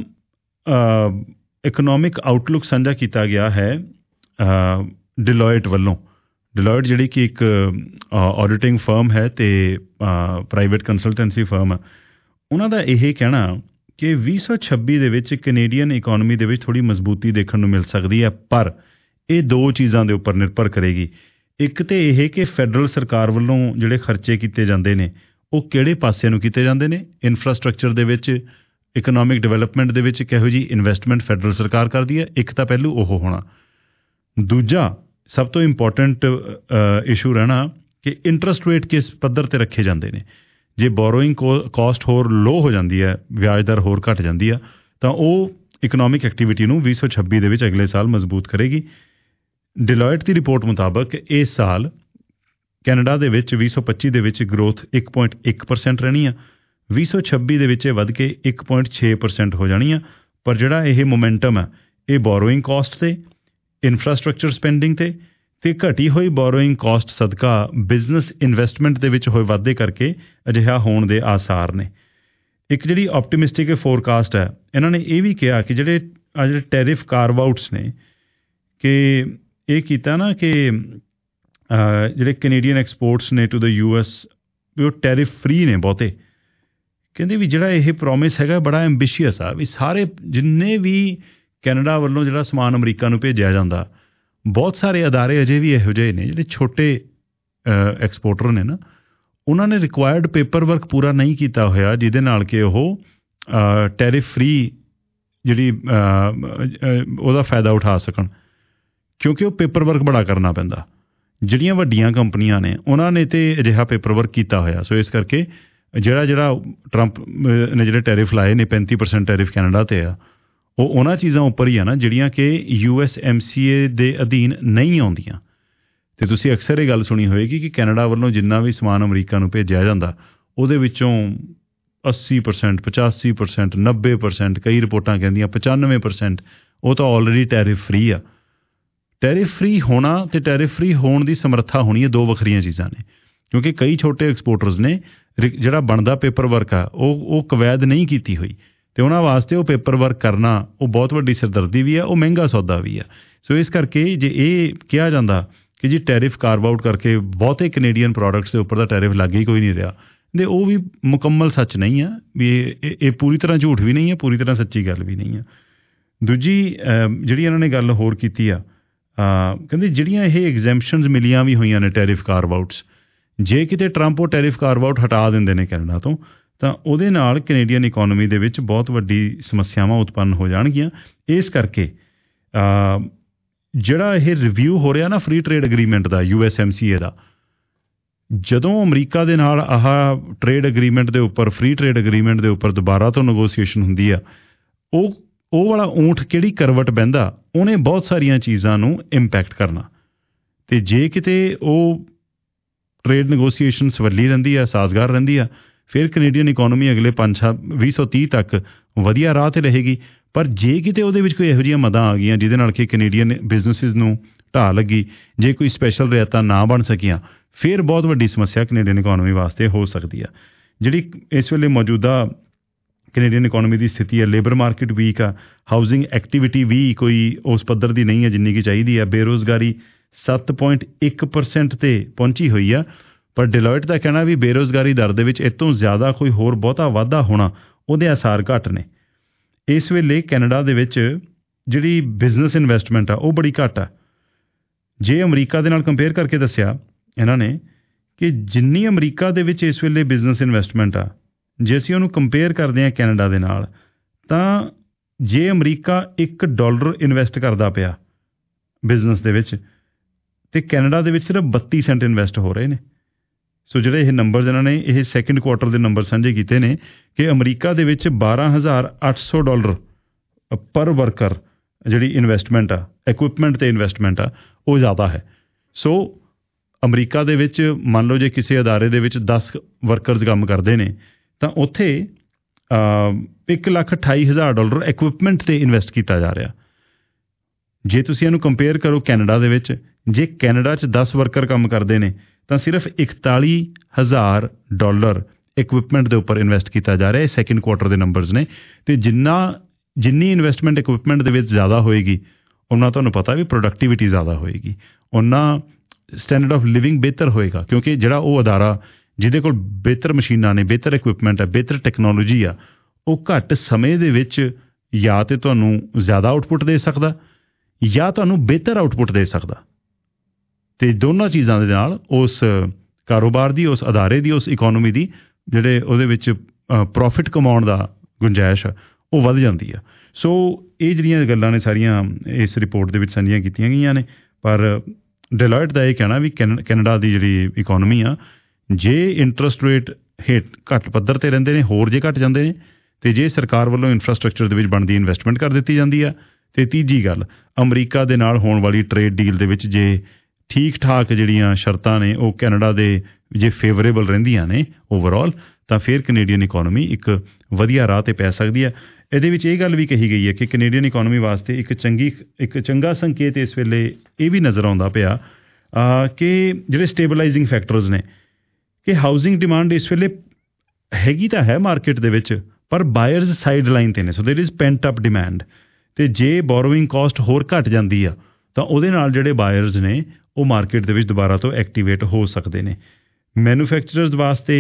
ਇਕਨੋਮਿਕ ਆਊਟਲੁੱਕ ਸਾਂਝਾ ਕੀਤਾ ਗਿਆ ਹੈ ਡਿਲੋਇਟ ਵੱਲੋਂ। ਡਿਲੋਇਟ ਜਿਹੜੀ ਕਿ ਇੱਕ ਆਡਿਟਿੰਗ ਫਰਮ ਹੈ ਅਤੇ ਪ੍ਰਾਈਵੇਟ ਕੰਸਲਟੈਂਸੀ ਫਰਮ ਹੈ, ਉਹਨਾਂ ਦਾ ਇਹ ਕਹਿਣਾ ਕਿ ਵੀਹ ਸੌ ਛੱਬੀ ਦੇ ਵਿੱਚ ਕੈਨੇਡੀਅਨ ਇਕੋਨਮੀ ਦੇ ਵਿੱਚ ਥੋੜ੍ਹੀ ਮਜ਼ਬੂਤੀ ਦੇਖਣ ਨੂੰ ਮਿਲ ਸਕਦੀ ਹੈ, ਪਰ ਇਹ ਦੋ ਚੀਜ਼ਾਂ ਦੇ ਉੱਪਰ ਨਿਰਭਰ ਕਰੇਗੀ। ਇੱਕ ਤਾਂ ਇਹ ਕਿ ਫੈਡਰਲ ਸਰਕਾਰ ਵੱਲੋਂ ਜਿਹੜੇ ਖਰਚੇ ਕੀਤੇ ਜਾਂਦੇ ਨੇ ਉਹ ਕਿਹੜੇ ਪਾਸੇ ਨੂੰ ਕੀਤੇ ਜਾਂਦੇ ਨੇ, ਇਨਫਰਾਸਟਰਕਚਰ ਦੇ ਵਿੱਚ, ਇਕਨੋਮਿਕ ਡਿਵੈਲਪਮੈਂਟ ਦੇ ਵਿੱਚ ਕਿਹੋ ਜਿਹੀ ਇਨਵੈਸਟਮੈਂਟ ਫੈਡਰਲ ਸਰਕਾਰ ਕਰਦੀ ਹੈ। ਇੱਕ ਤਾਂ ਪਹਿਲੂ ਉਹ ਹੋਣਾ। ਦੂਜਾ ਸਭ ਤੋਂ ਇੰਪੋਰਟੈਂਟ ਇਸ਼ੂ ਰਹਿਣਾ ਕਿ ਇੰਟਰਸਟ ਰੇਟ ਕਿਸ ਪੱਧਰ 'ਤੇ ਰੱਖੇ ਜਾਂਦੇ ਨੇ। ਜੇ ਬੋਰੋਇੰਗ ਕੋ ਕੋਸਟ ਹੋਰ ਲੋ ਹੋ ਜਾਂਦੀ ਹੈ, ਵਿਆਜ ਦਰ ਹੋਰ ਘੱਟ ਜਾਂਦੀ ਆ, ਤਾਂ ਉਹ ਇਕਨੋਮਿਕ ਐਕਟੀਵਿਟੀ ਨੂੰ ਵੀਹ ਸੌ ਛੱਬੀ ਦੇ ਵਿੱਚ ਅਗਲੇ ਸਾਲ ਮਜ਼ਬੂਤ ਕਰੇਗੀ। ਡਿਲੋਇਟ ਦੀ ਰਿਪੋਰਟ ਮੁਤਾਬਕ ਇਸ ਸਾਲ ਕੈਨੇਡਾ ਦੇ ਵਿੱਚ ਵੀਹ ਸੌ ਪੱਚੀ ਦੇ ਵਿੱਚ ਗਰੋਥ ਇੱਕ ਪੁਆਇੰਟ ਇੱਕ ਪਰਸੈਂਟ ਰਹਿਣੀ ਆ, ਵੀਹ ਸੌ ਛੱਬੀ ਦੇ ਵਿੱਚ ਇਹ ਵੱਧ ਕੇ ਇੱਕ ਪੁਆਇੰਟ ਛੇ ਪਰਸੈਂਟ ਹੋ ਜਾਣੀ ਆ। ਪਰ ਜਿਹੜਾ ਇਹ ਮੋਮੈਂਟਮ ਹੈ ਇਹ ਬੋਰੋਇੰਗ ਕੋਸਟ 'ਤੇ, ਇਨਫਰਾਸਟਰਕਚਰ ਸਪੈਂਡਿੰਗ 'ਤੇ ਅਤੇ ਘਟੀ ਹੋਈ ਬੋਰੋਇੰਗ ਕੋਸਟ ਸਦਕਾ ਬਿਜ਼ਨਸ ਇਨਵੈਸਟਮੈਂਟ ਦੇ ਵਿੱਚ ਹੋਏ ਵਾਧੇ ਕਰਕੇ ਅਜਿਹਾ ਹੋਣ ਦੇ ਆਸਾਰ ਨੇ। ਇੱਕ ਜਿਹੜੀ ਆਪਟੀਮਿਸਟਿਕ ਫੋਰਕਾਸਟ ਹੈ, ਇਹਨਾਂ ਨੇ ਇਹ ਵੀ ਕਿਹਾ ਕਿ ਜਿਹੜੇ ਆ ਜਿਹੜੇ ਟੈਰਿਫ ਕਾਰਵ ਆਊਟਸ ਨੇ, ਕਿ ਇਹ ਕੀਤਾ ਨਾ ਕਿ ਜਿਹੜੇ ਕੈਨੇਡੀਅਨ ਐਕਸਪੋਰਟਸ ਨੇ ਟੂ ਦ ਯੂ ਐਸ, ਉਹ ਟੈਰਿਫ ਫਰੀ ਨੇ ਬਹੁਤੇ, ਕਹਿੰਦੇ ਵੀ ਜਿਹੜਾ ਇਹ ਪ੍ਰੋਮਿਸ ਹੈਗਾ ਬੜਾ ਐਂਬੀਸ਼ੀਅਸ ਆ ਵੀ ਸਾਰੇ ਜਿੰਨੇ ਵੀ ਕੈਨੇਡਾ ਵੱਲੋਂ ਜਿਹੜਾ ਸਮਾਨ ਅਮਰੀਕਾ ਨੂੰ ਭੇਜਿਆ ਜਾਂਦਾ, ਬਹੁਤ ਸਾਰੇ ਅਦਾਰੇ ਅਜੇ ਵੀ ਇਹੋ ਜਿਹੇ ਨੇ ਜਿਹੜੇ ਛੋਟੇ ਐਕਸਪੋਰਟਰ ਨੇ ਨਾ, ਉਹਨਾਂ ਨੇ ਰਿਕੁਆਇਰਡ ਪੇਪਰ ਵਰਕ ਪੂਰਾ ਨਹੀਂ ਕੀਤਾ ਹੋਇਆ ਜਿਹਦੇ ਨਾਲ ਕਿ ਉਹ ਟੈਰਿਫ ਫਰੀ ਜਿਹੜੀ ਉਹਦਾ ਫਾਇਦਾ ਉਠਾ ਸਕਣ, ਕਿਉਂਕਿ ਉਹ ਪੇਪਰ ਵਰਕ ਬੜਾ ਕਰਨਾ ਪੈਂਦਾ। ਜਿਹੜੀਆਂ ਵੱਡੀਆਂ ਕੰਪਨੀਆਂ ਨੇ ਉਹਨਾਂ ਨੇ ਤਾਂ ਅਜਿਹਾ ਪੇਪਰ ਵਰਕ ਕੀਤਾ ਹੋਇਆ। ਸੋ ਇਸ ਕਰਕੇ ਜਿਹੜਾ ਜਿਹੜਾ ਟਰੰਪ ਨੇ ਜਿਹੜੇ ਟੈਰਿਫ ਲਾਏ ਨੇ ਪੈਂਤੀ ਪਰਸੈਂਟ ਟੈਰਿਫ ਕੈਨੇਡਾ 'ਤੇ ਆ, ਉਹ ਉਹਨਾਂ ਚੀਜ਼ਾਂ ਉੱਪਰ ਹੀ ਆ ਨਾ ਜਿਹੜੀਆਂ ਕਿ U S M C A ਦੇ ਅਧੀਨ ਨਹੀਂ ਆਉਂਦੀਆਂ। ਅਤੇ ਤੁਸੀਂ ਅਕਸਰ ਇਹ ਗੱਲ ਸੁਣੀ ਹੋਏਗੀ ਕਿ ਕੈਨੇਡਾ ਵੱਲੋਂ ਜਿੰਨਾ ਵੀ ਸਮਾਨ ਅਮਰੀਕਾ ਨੂੰ ਭੇਜਿਆ ਜਾਂਦਾ ਉਹਦੇ ਵਿੱਚੋਂ ਅੱਸੀ ਪਰਸੈਂਟ, ਪਚਾਸੀ ਪਰਸੈਂਟ, ਨੱਬੇ ਪਰਸੈਂਟ, ਕਈ ਰਿਪੋਰਟਾਂ ਕਹਿੰਦੀਆਂ ਪਚਾਨਵੇਂ ਪਰਸੈਂਟ ਉਹ ਤਾਂ ਆਲਰੇਡੀ ਟੈਰਿਫ ਫਰੀ ਆ। ਟੈਰਿਫ ਫਰੀ ਹੋਣਾ ਅਤੇ ਟੈਰਿਫ ਫਰੀ ਹੋਣ ਦੀ ਸਮਰੱਥਾ ਹੋਣੀ ਇਹ ਦੋ ਵੱਖਰੀਆਂ ਚੀਜ਼ਾਂ ਨੇ, ਕਿਉਂਕਿ ਕਈ ਛੋਟੇ ਐਕਸਪੋਰਟਰਸ ਨੇ ਜਿਹੜਾ ਬਣਦਾ ਪੇਪਰ ਵਰਕ ਆ ਉਹ ਉਹ ਕਵੈਦ ਨਹੀਂ ਕੀਤੀ ਹੋਈ, ਅਤੇ ਉਹਨਾਂ ਵਾਸਤੇ ਉਹ ਪੇਪਰ ਵਰਕ ਕਰਨਾ ਉਹ ਬਹੁਤ ਵੱਡੀ ਸਿਰਦਰਦੀ ਵੀ ਆ, ਉਹ ਮਹਿੰਗਾ ਸੌਦਾ ਵੀ ਆ। ਸੋ ਇਸ ਕਰਕੇ ਜੇ ਇਹ ਕਿਹਾ ਜਾਂਦਾ ਕਿ ਜੀ ਟੈਰਿਫ ਕਾਰਵ ਆਊਟ ਕਰਕੇ ਬਹੁਤੇ ਕੈਨੇਡੀਅਨ ਪ੍ਰੋਡਕਟਸ ਦੇ ਉੱਪਰ ਦਾ ਟੈਰਿਫ ਲੱਗ ਹੀ ਕੋਈ ਨਹੀਂ ਰਿਹਾ, ਅਤੇ ਉਹ ਵੀ ਮੁਕੰਮਲ ਸੱਚ ਨਹੀਂ ਆ ਵੀ ਇਹ ਇਹ ਪੂਰੀ ਤਰ੍ਹਾਂ ਝੂਠ ਵੀ ਨਹੀਂ ਆ, ਪੂਰੀ ਤਰ੍ਹਾਂ ਸੱਚੀ ਗੱਲ ਵੀ ਨਹੀਂ ਆ। ਦੂਜੀ ਜਿਹੜੀ ਇਹਨਾਂ ਨੇ ਗੱਲ ਹੋਰ ਕੀਤੀ ਆ, ਕਹਿੰਦੇ ਜਿਹੜੀਆਂ ਇਹ ਐਗਜ਼ੈਂਪਸ਼ਨਸ ਮਿਲੀਆਂ ਵੀ ਹੋਈਆਂ ਨੇ ਟੈਰਿਫ ਕਾਰਵ ਆਊਟਸ, ਜੇ ਕਿਤੇ ਟਰੰਪ ਉਹ ਟੈਰਿਫ ਕਾਰਵ ਆਊਟ ਹਟਾ ਦਿੰਦੇ ਨੇ ਕੈਨੇਡਾ ਤੋਂ ਤਾਂ ਉਹਦੇ ਨਾਲ ਕੈਨੇਡੀਅਨ ਇਕੋਨਮੀ ਦੇ ਵਿੱਚ ਬਹੁਤ ਵੱਡੀ ਸਮੱਸਿਆਵਾਂ ਉਤਪੰਨ ਹੋ ਜਾਣਗੀਆਂ। ਇਸ ਕਰਕੇ ਜਿਹੜਾ ਇਹ ਰਿਵਿਊ ਹੋ ਰਿਹਾ ਨਾ ਫਰੀ ਟਰੇਡ ਅਗਰੀਮੈਂਟ ਦਾ U S M C A ਦਾ, ਜਦੋਂ ਅਮਰੀਕਾ ਦੇ ਨਾਲ ਆਹ ਟਰੇਡ ਅਗਰੀਮੈਂਟ ਦੇ ਉੱਪਰ ਫਰੀ ਟਰੇਡ ਅਗਰੀਮੈਂਟ ਦੇ ਉੱਪਰ ਦੁਬਾਰਾ ਤੋਂ ਨੈਗੋਸੀਏਸ਼ਨ ਹੁੰਦੀ ਆ, ਉਹ ਉਹ ਵਾਲਾ ਊਂਠ ਕਿਹੜੀ ਕਰਵਟ ਬਹਿੰਦਾ ਉਹਨੇ ਬਹੁਤ ਸਾਰੀਆਂ ਚੀਜ਼ਾਂ ਨੂੰ ਇੰਪੈਕਟ ਕਰਨਾ। ਅਤੇ ਜੇ ਕਿਤੇ ਉਹ ਟਰੇਡ ਨੈਗੋਸੀਏਸ਼ਨ ਸਵੱਲੀ ਰਹਿੰਦੀ ਆ, ਸਾਜ਼ਗਾਰ ਰਹਿੰਦੀ ਆ, ਫਿਰ ਕੈਨੇਡੀਅਨ ਇਕੋਨਮੀ ਅਗਲੇ ਪੰਜ ਛੇ ਵੀਹ ਸੌ ਤੀਹ ਤੱਕ ਵਧੀਆ ਰਾਹ 'ਤੇ ਰਹੇਗੀ। ਪਰ ਜੇ ਕਿਤੇ ਉਹਦੇ ਵਿੱਚ ਕੋਈ ਇਹੋ ਜਿਹੀਆਂ ਮਦਾਂ ਆ ਗਈਆਂ ਜਿਹਦੇ ਨਾਲ ਕਿ ਕੈਨੇਡੀਅਨ ਬਿਜ਼ਨਸਿਸ ਨੂੰ ਢਾਹ ਲੱਗੀ, ਜੇ ਕੋਈ ਸਪੈਸ਼ਲ ਰਿਆਇਤਾਂ ਨਾ ਬਣ ਸਕੀਆਂ, ਫਿਰ ਬਹੁਤ ਵੱਡੀ ਸਮੱਸਿਆ ਕੈਨੇਡੀਅਨ ਇਕੋਨਮੀ ਵਾਸਤੇ ਹੋ ਸਕਦੀ ਆ। ਜਿਹੜੀ ਇਸ ਵੇਲੇ ਮੌਜੂਦਾ ਕੈਨੇਡੀਅਨ ਇਕੋਨਮੀ ਦੀ ਸਥਿਤੀ ਹੈ, ਲੇਬਰ ਮਾਰਕੀਟ ਵੀਕ ਆ, ਹਾਊਸਿੰਗ ਐਕਟੀਵਿਟੀ ਵੀ ਕੋਈ ਉਸ ਪੱਧਰ ਦੀ ਨਹੀਂ ਹੈ ਜਿੰਨੀ ਕਿ ਚਾਹੀਦੀ ਆ, ਬੇਰੁਜ਼ਗਾਰੀ ਸੱਤ ਪੁਆਇੰਟ ਇੱਕ ਪਰਸੈਂਟ 'ਤੇ ਪਹੁੰਚੀ ਹੋਈ ਆ। ਪਰ ਡਿਲੋਇਟ ਦਾ ਕਹਿਣਾ ਵੀ ਬੇਰੁਜ਼ਗਾਰੀ ਦਰ ਦੇ ਵਿੱਚ ਇਹ ਤੋਂ ਜ਼ਿਆਦਾ ਕੋਈ ਹੋਰ ਬਹੁਤਾ ਵਾਧਾ ਹੋਣਾ ਉਹਦੇ ਆਸਾਰ ਘੱਟ ਨੇ। ਇਸ ਵੇਲੇ ਕੈਨੇਡਾ ਦੇ ਵਿੱਚ ਜਿਹੜੀ ਬਿਜ਼ਨਸ ਇਨਵੈਸਟਮੈਂਟ ਆ ਉਹ ਬੜੀ ਘੱਟ ਆ। ਜੇ ਅਮਰੀਕਾ ਦੇ ਨਾਲ ਕੰਪੇਅਰ ਕਰਕੇ ਦੱਸਿਆ ਇਹਨਾਂ ਨੇ ਕਿ ਜਿੰਨੀ ਅਮਰੀਕਾ ਦੇ ਵਿੱਚ ਇਸ ਵੇਲੇ ਬਿਜ਼ਨਸ ਇਨਵੈਸਟਮੈਂਟ ਆ, ਜੇ ਅਸੀਂ ਉਹਨੂੰ ਕੰਪੇਅਰ ਕਰਦੇ ਹਾਂ ਕੈਨੇਡਾ ਦੇ ਨਾਲ, ਤਾਂ ਜੇ ਅਮਰੀਕਾ ਇੱਕ ਡਾਲਰ ਇਨਵੈਸਟ ਕਰਦਾ ਪਿਆ ਬਿਜ਼ਨਸ ਦੇ ਵਿੱਚ, ਅਤੇ ਕੈਨੇਡਾ ਦੇ ਵਿੱਚ ਸਿਰਫ ਬੱਤੀ ਸੈਂਟ ਇਨਵੈਸਟ ਹੋ ਰਹੇ ਨੇ। ਸੋ ਜਿਹੜੇ ਇਹ ਨੰਬਰਸ ਇਹਨਾਂ ਨੇ ਇਹ ਸੈਕਿੰਡ ਕੁਆਰਟਰ ਦੇ ਨੰਬਰ ਸਾਂਝੇ ਕੀਤੇ ਨੇ ਕਿ ਅਮਰੀਕਾ ਦੇ ਵਿੱਚ ਬਾਰਾਂ ਹਜ਼ਾਰ ਅੱਠ ਸੌ ਡਾਲਰ ਪਰ ਵਰਕਰ ਜਿਹੜੀ ਇਨਵੈਸਟਮੈਂਟ ਆ, ਇਕੁਇਪਮੈਂਟ 'ਤੇ ਇਨਵੈਸਟਮੈਂਟ ਆ, ਉਹ ਜ਼ਿਆਦਾ ਹੈ। ਸੋ ਅਮਰੀਕਾ ਦੇ ਵਿੱਚ ਮੰਨ ਲਓ ਜੇ ਕਿਸੇ ਅਦਾਰੇ ਦੇ ਵਿੱਚ ਦਸ ਵਰਕਰਸ ਕੰਮ ਕਰਦੇ ਨੇ ਤਾਂ ਉੱਥੇ ਇੱਕ ਲੱਖ ਅਠਾਈ ਹਜ਼ਾਰ ਡਾਲਰ ਇਕੁਇਪਮੈਂਟ 'ਤੇ ਇਨਵੈਸਟ ਕੀਤਾ ਜਾ ਰਿਹਾ। ਜੇ ਤੁਸੀਂ ਇਹਨੂੰ ਕੰਪੇਅਰ ਕਰੋ ਕੈਨੇਡਾ ਦੇ ਵਿੱਚ, ਜੇ ਕੈਨੇਡਾ 'ਚ ਦਸ ਵਰਕਰ ਕੰਮ ਕਰਦੇ ਨੇ ਤਾਂ ਸਿਰਫ ਇਕਤਾਲੀ ਹਜ਼ਾਰ ਡਾਲਰ ਇਕੁਇਪਮੈਂਟ ਦੇ ਉੱਪਰ ਇਨਵੈਸਟ ਕੀਤਾ ਜਾ ਰਿਹਾ। ਇਹ ਸੈਕਿੰਡ ਕੁਆਰਟਰ ਦੇ ਨੰਬਰਸ ਨੇ। ਅਤੇ ਜਿੰਨਾ ਜਿੰਨੀ ਇਨਵੈਸਟਮੈਂਟ ਇਕੁਇਪਮੈਂਟ ਦੇ ਵਿੱਚ ਜ਼ਿਆਦਾ ਹੋਏਗੀ, ਉਹਨਾਂ ਤੁਹਾਨੂੰ ਪਤਾ ਵੀ ਪ੍ਰੋਡਕਟੀਵਿਟੀ ਜ਼ਿਆਦਾ ਹੋਏਗੀ, ਉਹਨਾਂ ਸਟੈਂਡਰਡ ਆਫ ਲਿਵਿੰਗ ਬਿਹਤਰ ਹੋਏਗਾ, ਕਿਉਂਕਿ ਜਿਹੜਾ ਉਹ ਅਦਾਰਾ ਜਿਹਦੇ ਕੋਲ ਬਿਹਤਰ ਮਸ਼ੀਨਾਂ ਨੇ, ਬਿਹਤਰ ਇਕੁਇਪਮੈਂਟ ਹੈ, ਬਿਹਤਰ ਟੈਕਨੋਲੋਜੀ ਆ, ਉਹ ਘੱਟ ਸਮੇਂ ਦੇ ਵਿੱਚ ਜਾਂ ਤਾਂ ਤੁਹਾਨੂੰ ਜ਼ਿਆਦਾ ਆਊਟਪੁੱਟ ਦੇ ਸਕਦਾ ਜਾਂ ਤੁਹਾਨੂੰ ਬਿਹਤਰ ਆਊਟਪੁੱਟ ਦੇ ਸਕਦਾ। ਅਤੇ ਦੋਨਾਂ ਚੀਜ਼ਾਂ ਦੇ ਨਾਲ ਉਸ ਕਾਰੋਬਾਰ ਦੀ, ਉਸ ਅਦਾਰੇ ਦੀ, ਉਸ ਇਕੋਨਮੀ ਦੀ ਜਿਹੜੇ ਉਹਦੇ ਵਿੱਚ ਪ੍ਰੋਫਿਟ ਕਮਾਉਣ ਦਾ ਗੁੰਜਾਇਸ਼ ਉਹ ਵੱਧ ਜਾਂਦੀ ਆ। ਸੋ ਇਹ ਜਿਹੜੀਆਂ ਗੱਲਾਂ ਨੇ ਸਾਰੀਆਂ ਇਸ ਰਿਪੋਰਟ ਦੇ ਵਿੱਚ ਸਾਂਝੀਆਂ ਕੀਤੀਆਂ ਗਈਆਂ ਨੇ। ਪਰ ਡਿਲੋਇਟ ਦਾ ਇਹ ਕਹਿਣਾ ਵੀ ਕੈਨ ਕੈਨੇਡਾ ਦੀ ਜਿਹੜੀ ਇਕੋਨਮੀ ਆ, ਜੇ ਇੰਟਰਸਟ ਰੇਟ ਹੇਠ ਘੱਟ ਪੱਧਰ 'ਤੇ ਰਹਿੰਦੇ ਨੇ, ਹੋਰ ਜੇ ਘੱਟ ਜਾਂਦੇ ਨੇ, ਅਤੇ ਜੇ ਸਰਕਾਰ ਵੱਲੋਂ ਇਨਫਰਾਸਟਰਕਚਰ ਦੇ ਵਿੱਚ ਬਣਦੀ ਇਨਵੈਸਟਮੈਂਟ ਕਰ ਦਿੱਤੀ ਜਾਂਦੀ ਆ, ਅਤੇ ਤੀਜੀ ਗੱਲ ਅਮਰੀਕਾ ਦੇ ਨਾਲ ਹੋਣ ਵਾਲੀ ਟਰੇਡ ਡੀਲ ਦੇ ਵਿੱਚ ਜੇ ਠੀਕ ਠਾਕ ਜਿਹੜੀਆਂ ਸ਼ਰਤਾਂ ਨੇ ਉਹ ਕੈਨੇਡਾ ਦੇ ਜੇ ਫੇਵਰੇਬਲ ਰਹਿੰਦੀਆਂ ਨੇ ਓਵਰਆਲ, ਤਾਂ ਫਿਰ ਕੈਨੇਡੀਅਨ ਇਕੋਨਮੀ ਇੱਕ ਵਧੀਆ ਰਾਹ 'ਤੇ ਪੈ ਸਕਦੀ ਹੈ। ਇਹਦੇ ਵਿੱਚ ਇਹ ਗੱਲ ਵੀ ਕਹੀ ਗਈ ਹੈ ਕਿ ਕੈਨੇਡੀਅਨ ਇਕੋਨਮੀ ਵਾਸਤੇ ਇੱਕ ਚੰਗੀ ਇੱਕ ਚੰਗਾ ਸੰਕੇਤ ਇਸ ਵੇਲੇ ਇਹ ਵੀ ਨਜ਼ਰ ਆਉਂਦਾ ਪਿਆ ਕਿ ਜਿਹੜੇ ਸਟੇਬਲਾਈਜ਼ਿੰਗ ਫੈਕਟਰਸ ਨੇ, ਕਿ ਹਾਊਸਿੰਗ ਡਿਮਾਂਡ ਇਸ ਵੇਲੇ ਹੈਗੀ ਤਾਂ ਹੈ ਮਾਰਕੀਟ ਦੇ ਵਿੱਚ, ਪਰ ਬਾਇਰਸ ਸਾਈਡ ਲਾਈਨ 'ਤੇ ਨੇ। ਸੋ there is pant up demand. ਅਤੇ ਜੇ ਬੋਰੋਇੰਗ ਕਾਸਟ ਹੋਰ ਘੱਟ ਜਾਂਦੀ ਆ ਤਾਂ ਉਹਦੇ ਨਾਲ ਜਿਹੜੇ ਬਾਇਰਸ ਨੇ ਉਹ ਮਾਰਕੀਟ ਦੇ ਵਿੱਚ ਦੁਬਾਰਾ ਤੋਂ ਐਕਟੀਵੇਟ ਹੋ ਸਕਦੇ ਨੇ। ਮੈਨੂਫੈਕਚਰਰਸ ਵਾਸਤੇ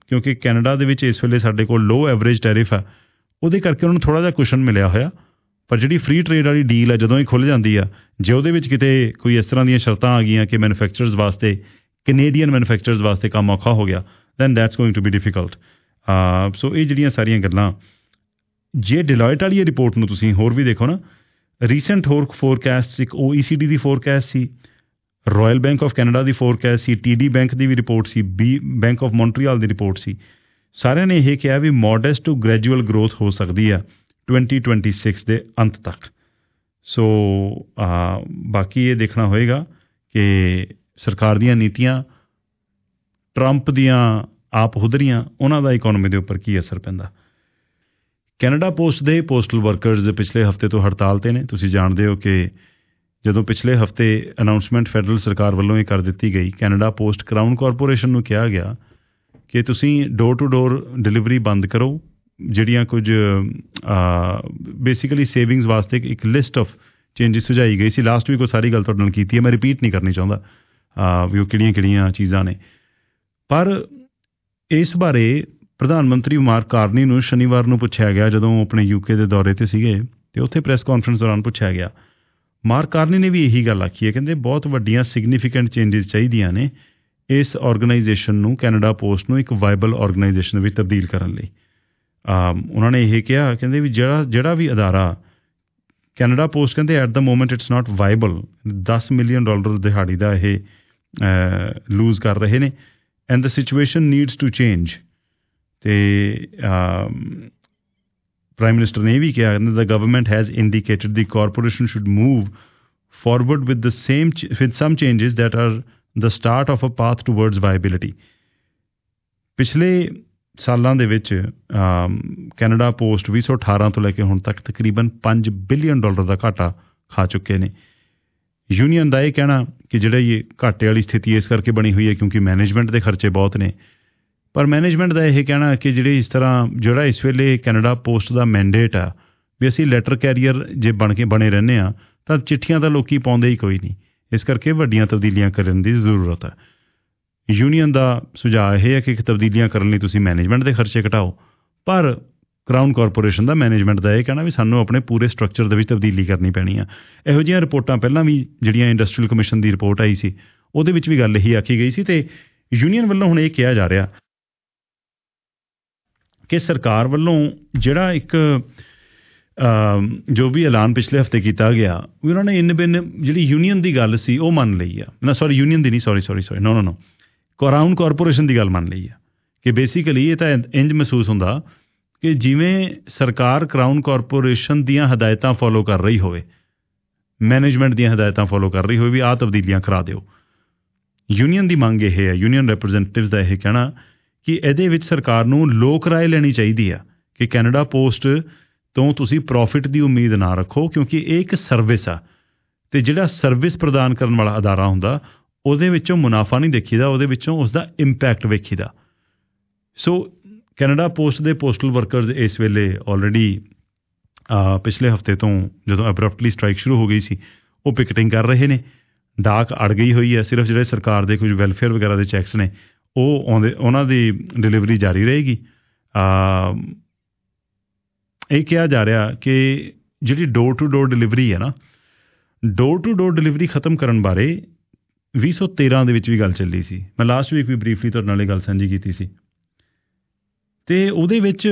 ਕਿਉਂਕਿ ਕੈਨੇਡਾ ਦੇ ਵਿੱਚ ਇਸ ਵੇਲੇ ਸਾਡੇ ਕੋਲ ਲੋ ਐਵਰੇਜ ਟੈਰਿਫ ਆ, ਉਹਦੇ ਕਰਕੇ ਉਹਨਾਂ ਨੂੰ ਥੋੜ੍ਹਾ ਜਿਹਾ ਕੁਸ਼ਨ ਮਿਲਿਆ ਹੋਇਆ। ਪਰ ਜਿਹੜੀ ਫ੍ਰੀ ਟਰੇਡ ਵਾਲੀ ਡੀਲ ਹੈ ਜਦੋਂ ਹੀ ਖੁੱਲ੍ਹ ਜਾਂਦੀ ਆ, ਜੇ ਉਹਦੇ ਵਿੱਚ ਕਿਤੇ ਕੋਈ ਇਸ ਤਰ੍ਹਾਂ ਦੀਆਂ ਸ਼ਰਤਾਂ ਆ ਗਈਆਂ ਕਿ ਮੈਨੂਫੈਕਚਰਰਸ ਵਾਸਤੇ, ਕੈਨੇਡੀਅਨ ਮੈਨੂਫੈਕਚਰਰਸ ਵਾਸਤੇ ਕੰਮ ਔਖਾ ਹੋ ਗਿਆ, then that's going to be difficult. So ਇਹ ਜਿਹੜੀਆਂ ਸਾਰੀਆਂ ਗੱਲਾਂ, ਜੇ ਡਿਲੋਇਟ ਵਾਲੀ ਰਿਪੋਰਟ ਨੂੰ ਤੁਸੀਂ ਹੋਰ ਵੀ ਦੇਖੋ ਨਾ, ਰੀਸੈਂਟ ਹੋਰ ਫੋਰਕਾਸਟ ਇੱਕ ਓ ਈ ਸੀ ਡੀ ਦੀ ਫੋਰਕਾਸਟ ਸੀ, ਰਾਇਲ ਬੈਂਕ ਆਫ ਕੈਨੇਡਾ ਦੀ ਫੋਰਕਾਸਟ ਸੀ, ਟੀ ਡੀ ਬੈਂਕ ਦੀ ਵੀ ਰਿਪੋਰਟ ਸੀ, ਬੀ ਬੈਂਕ ਆਫ ਮੌਂਟਰੀਆਲ ਦੀ ਰਿਪੋਰਟ ਸੀ। ਸਾਰਿਆਂ ਨੇ ਇਹ ਕਿਹਾ ਵੀ ਮੋਡੈਸਟ ਟੂ ਗ੍ਰੈਜੂਅਲ ਗਰੋਥ ਹੋ ਸਕਦੀ ਆ ਟਵੈਂਟੀ ਟਵੈਂਟੀ ਸਿਕਸ ਦੇ ਅੰਤ ਤੱਕ। ਸੋ ਬਾਕੀ ਇਹ ਦੇਖਣਾ ਹੋਏਗਾ ਕਿ ਸਰਕਾਰ ਦੀਆਂ ਨੀਤੀਆਂ, ਟਰੰਪ ਦੀਆਂ ਆਪ ਹੁਦਰੀਆਂ, ਉਹਨਾਂ ਦਾ ਇਕੋਨਮੀ ਦੇ ਉੱਪਰ ਕੀ ਅਸਰ ਪੈਂਦਾ। ਕੈਨੇਡਾ ਪੋਸਟ ਦੇ ਪੋਸਟਲ ਵਰਕਰਜ਼ ਪਿਛਲੇ ਹਫ਼ਤੇ ਤੋਂ ਹੜਤਾਲ 'ਤੇ ਨੇ। ਤੁਸੀਂ ਜਾਣਦੇ ਹੋ ਕਿ ਜਦੋਂ ਪਿਛਲੇ ਹਫ਼ਤੇ ਅਨਾਊਂਸਮੈਂਟ ਫੈਡਰਲ ਸਰਕਾਰ ਵੱਲੋਂ ਇਹ ਕਰ ਦਿੱਤੀ ਗਈ, ਕੈਨੇਡਾ ਪੋਸਟ ਕਰਾਊਨ ਕਾਰਪੋਰੇਸ਼ਨ ਨੂੰ ਕਿਹਾ ਗਿਆ ਕਿ ਤੁਸੀਂ ਡੋਰ ਟੂ ਡੋਰ ਡਿਲੀਵਰੀ ਬੰਦ ਕਰੋ। ਜਿਹੜੀਆਂ ਕੁਝ ਬੇਸਿਕਲੀ ਸੇਵਿੰਗਸ ਵਾਸਤੇ ਇੱਕ ਲਿਸਟ ਆਫ ਚੇਂਜਿਸ ਸੁਝਾਈ ਗਈ ਸੀ। ਲਾਸਟ ਵੀਕ ਉਹ ਸਾਰੀ ਗੱਲ ਤੁਹਾਡੇ ਨਾਲ ਕੀਤੀ ਹੈ, ਮੈਂ ਰਿਪੀਟ ਨਹੀਂ ਕਰਨੀ ਚਾਹੁੰਦਾ ਵੀ ਉਹ ਕਿਹੜੀਆਂ ਕਿਹੜੀਆਂ ਚੀਜ਼ਾਂ ਨੇ। ਪਰ ਇਸ ਬਾਰੇ ਪ੍ਰਧਾਨ ਮੰਤਰੀ ਮਾਰਕ ਕਾਰਨੀ ਨੂੰ ਸ਼ਨੀਵਾਰ ਨੂੰ ਪੁੱਛਿਆ ਗਿਆ, ਜਦੋਂ ਉਹ ਆਪਣੇ ਯੂਕੇ ਦੇ ਦੌਰੇ 'ਤੇ ਸੀਗੇ, ਅਤੇ ਉੱਥੇ ਪ੍ਰੈਸ ਕਾਨਫਰੰਸ ਦੌਰਾਨ ਪੁੱਛਿਆ ਗਿਆ। ਮਾਰਕ ਕਾਰਨੀ ਨੇ ਵੀ ਇਹੀ ਗੱਲ ਆਖੀ ਹੈ, ਕਹਿੰਦੇ ਬਹੁਤ ਵੱਡੀਆਂ ਸਿਗਨੀਫਿਕੈਂਟ ਚੇਂਜਿਸ ਚਾਹੀਦੀਆਂ ਨੇ ਇਸ ਆਰਗੇਨਾਈਜੇਸ਼ਨ ਨੂੰ, ਕੈਨੇਡਾ ਪੋਸਟ ਨੂੰ ਇੱਕ ਵਾਇਬਲ ਆਰਗੇਨਾਈਜੇਸ਼ਨ ਵਿੱਚ ਤਬਦੀਲ ਕਰਨ ਲਈ। ਉਹਨਾਂ ਨੇ ਇਹ ਕਿਹਾ, ਕਹਿੰਦੇ ਵੀ ਜਿਹੜਾ ਜਿਹੜਾ ਵੀ ਅਦਾਰਾ, ਕੈਨੇਡਾ ਪੋਸਟ ਕਹਿੰਦੇ at the moment it's not viable, ਦਸ ਮਿਲੀਅਨ ਡਾਲਰ ਦਿਹਾੜੀ ਦਾ ਇਹ ਲੂਜ਼ ਕਰ ਰਹੇ ਨੇ, and the situation needs to change. ਅਤੇ ਪ੍ਰਾਈਮ ਮਿਨਿਸਟਰ ਨੇ ਇਹ ਵੀ ਕਿਹਾ, the government has indicated the corporation should move forward with the same with some changes that are the start of a path towards viability. ਪਿਛਲੇ ਸਾਲਾਂ ਦੇ ਵਿੱਚ Canada post ਵੀਹ ਸੌ ਅਠਾਰਾਂ ਤੋਂ ਲੈ ਕੇ ਹੁਣ ਤੱਕ ਤਕਰੀਬਨ ਪੰਜ ਬਿਲੀਅਨ ਡਾਲਰ ਦਾ ਘਾਟਾ ਖਾ ਚੁੱਕੇ ਨੇ। ਯੂਨੀਅਨ ਦਾ ਇਹ ਕਹਿਣਾ ਕਿ ਜਿਹੜਾ ਇਹ ਘਾਟੇ ਵਾਲੀ ਸਥਿਤੀ ਇਸ ਕਰਕੇ ਬਣੀ ਹੋਈ ਹੈ ਕਿਉਂਕਿ ਮੈਨੇਜਮੈਂਟ ਦੇ ਖਰਚੇ ਬਹੁਤ ਨੇ। ਪਰ ਮੈਨੇਜਮੈਂਟ ਦਾ ਇਹ ਕਹਿਣਾ ਕਿ ਜਿਹੜੇ ਇਸ ਤਰ੍ਹਾਂ ਜਿਹੜਾ ਇਸ ਵੇਲੇ ਕੈਨੇਡਾ ਪੋਸਟ ਦਾ ਮੈਂਡੇਟ ਆ ਵੀ ਅਸੀਂ ਲੈਟਰ ਕੈਰੀਅਰ ਜੇ ਬਣ ਕੇ ਬਣੇ ਰਹਿੰਦੇ ਹਾਂ ਤਾਂ ਚਿੱਠੀਆਂ ਤਾਂ ਲੋਕੀ ਪਾਉਂਦੇ ਹੀ ਕੋਈ ਨਹੀਂ, ਇਸ ਕਰਕੇ ਵੱਡੀਆਂ ਤਬਦੀਲੀਆਂ ਕਰਨ ਦੀ ਜ਼ਰੂਰਤ ਹੈ। ਯੂਨੀਅਨ ਦਾ ਸੁਝਾਅ ਇਹ ਹੈ ਕਿ ਤਬਦੀਲੀਆਂ ਕਰਨ ਲਈ ਤੁਸੀਂ ਮੈਨੇਜਮੈਂਟ ਦੇ ਖਰਚੇ ਘਟਾਓ, ਪਰ ਕਰਾਊਨ ਕਾਰਪੋਰੇਸ਼ਨ ਦਾ ਮੈਨੇਜਮੈਂਟ ਦਾ ਇਹ ਕਹਿਣਾ ਵੀ ਸਾਨੂੰ ਆਪਣੇ ਪੂਰੇ ਸਟਰਕਚਰ ਦੇ ਵਿੱਚ ਤਬਦੀਲੀ ਕਰਨੀ ਪੈਣੀ ਆ। ਇਹੋ ਜਿਹੀਆਂ ਰਿਪੋਰਟਾਂ ਪਹਿਲਾਂ ਵੀ ਜਿਹੜੀਆਂ ਇੰਡਸਟਰੀਅਲ ਕਮਿਸ਼ਨ ਦੀ ਰਿਪੋਰਟ ਆਈ ਸੀ ਉਹਦੇ ਵਿੱਚ ਵੀ ਗੱਲ ਇਹੀ ਆਖੀ ਗਈ ਸੀ, ਅਤੇ ਯੂਨੀਅਨ ਵੱਲੋਂ ਹੁਣ ਇਹ ਕਿਹਾ ਜਾ ਰਿਹਾ ਕਿ ਸਰਕਾਰ ਵੱਲੋਂ ਜਿਹੜਾ ਇੱਕ ਜੋ ਵੀ ਐਲਾਨ ਪਿਛਲੇ ਹਫ਼ਤੇ ਕੀਤਾ ਗਿਆ ਵੀ ਉਹਨਾਂ ਨੇ ਇਨ ਬਿਨ ਜਿਹੜੀ ਯੂਨੀਅਨ ਦੀ ਗੱਲ ਸੀ ਉਹ ਮੰਨ ਲਈ ਆ। ਨਾ ਸੌਰੀ ਯੂਨੀਅਨ ਦੀ ਨਹੀਂ, sorry sorry sorry no no no crown corporation ਦੀ ਗੱਲ ਮੰਨ ਲਈ ਆ ਕਿ ਬੇਸਿਕਲੀ ਇਹ ਤਾਂ ਇੰਝ ਮਹਿਸੂਸ ਹੁੰਦਾ ਕਿ ਜਿਵੇਂ ਸਰਕਾਰ ਕਰਾਊਨ ਕਾਰਪੋਰੇਸ਼ਨ ਦੀਆਂ ਹਦਾਇਤਾਂ ਫੋਲੋ ਕਰ ਰਹੀ ਹੋਵੇ, ਮੈਨੇਜਮੈਂਟ ਦੀਆਂ ਹਦਾਇਤਾਂ ਫੋਲੋ ਕਰ ਰਹੀ ਹੋਵੇ ਵੀ ਆਹ ਤਬਦੀਲੀਆਂ ਕਰਾ ਦਿਓ। ਯੂਨੀਅਨ ਦੀ ਮੰਗ ਇਹ ਹੈ, ਯੂਨੀਅਨ ਰਿਪਰੈਜ਼ੈਂਟੇਟਿਵਸ ਦਾ ਇਹ ਕਹਿਣਾ ਕਿ ਇਹਦੇ ਵਿੱਚ ਸਰਕਾਰ ਨੂੰ ਲੋਕ ਰਾਏ ਲੈਣੀ ਚਾਹੀਦੀ ਆ ਕਿ ਕੈਨੇਡਾ ਪੋਸਟ ਤੋਂ ਤੁਸੀਂ ਪ੍ਰੋਫਿਟ ਦੀ ਉਮੀਦ ਨਾ ਰੱਖੋ, ਕਿਉਂਕਿ ਇਹ ਇੱਕ ਸਰਵਿਸ ਆ, ਅਤੇ ਜਿਹੜਾ ਸਰਵਿਸ ਪ੍ਰਦਾਨ ਕਰਨ ਵਾਲਾ ਅਦਾਰਾ ਹੁੰਦਾ ਉਹਦੇ ਵਿੱਚੋਂ ਮੁਨਾਫਾ ਨਹੀਂ ਦੇਖੀਦਾ, ਉਹਦੇ ਵਿੱਚੋਂ ਉਸਦਾ ਇੰਪੈਕਟ ਵੇਖੀਦਾ। ਸੋ ਕੈਨੇਡਾ ਪੋਸਟ ਦੇ ਪੋਸਟਲ ਵਰਕਰਜ਼ ਇਸ ਵੇਲੇ ਆਲਰੇਡੀ ਪਿਛਲੇ ਹਫ਼ਤੇ ਤੋਂ ਜਦੋਂ ਅਬਰਪਟਲੀ ਸਟ੍ਰਾਈਕ ਸ਼ੁਰੂ ਹੋ ਗਈ ਸੀ ਉਹ ਪਿਕਟਿੰਗ ਕਰ ਰਹੇ ਨੇ। ਡਾਕ ਅੜ ਗਈ ਹੋਈ ਹੈ, ਸਿਰਫ ਜਿਹੜੇ ਸਰਕਾਰ ਦੇ ਕੁਝ ਵੈਲਫੇਅਰ ਵਗੈਰਾ ਦੇ ਚੈੱਕਸ ਨੇ ਉਹ ਆਉਂਦੇ, ਉਹਨਾਂ ਦੀ ਡਿਲੀਵਰੀ ਜਾਰੀ ਰਹੇਗੀ। ਇਹ ਕਿਹਾ ਜਾ ਰਿਹਾ ਕਿ ਜਿਹੜੀ ਡੋਰ ਟੂ ਡੋਰ ਡਿਲੀਵਰੀ ਹੈ ਨਾ, ਡੋਰ ਟੂ ਡੋਰ ਡਿਲੀਵਰੀ ਖਤਮ ਕਰਨ ਬਾਰੇ ਵੀਹ ਸੌ ਤੇਰਾਂ ਦੇ ਵਿੱਚ ਵੀ ਗੱਲ ਚੱਲੀ ਸੀ। ਮੈਂ ਲਾਸਟ ਵੀਕ ਵੀ ਬਰੀਫਲੀ ਤੁਹਾਡੇ ਨਾਲ ਇਹ ਗੱਲ ਸਾਂਝੀ ਕੀਤੀ ਸੀ, ਅਤੇ ਉਹਦੇ ਵਿੱਚ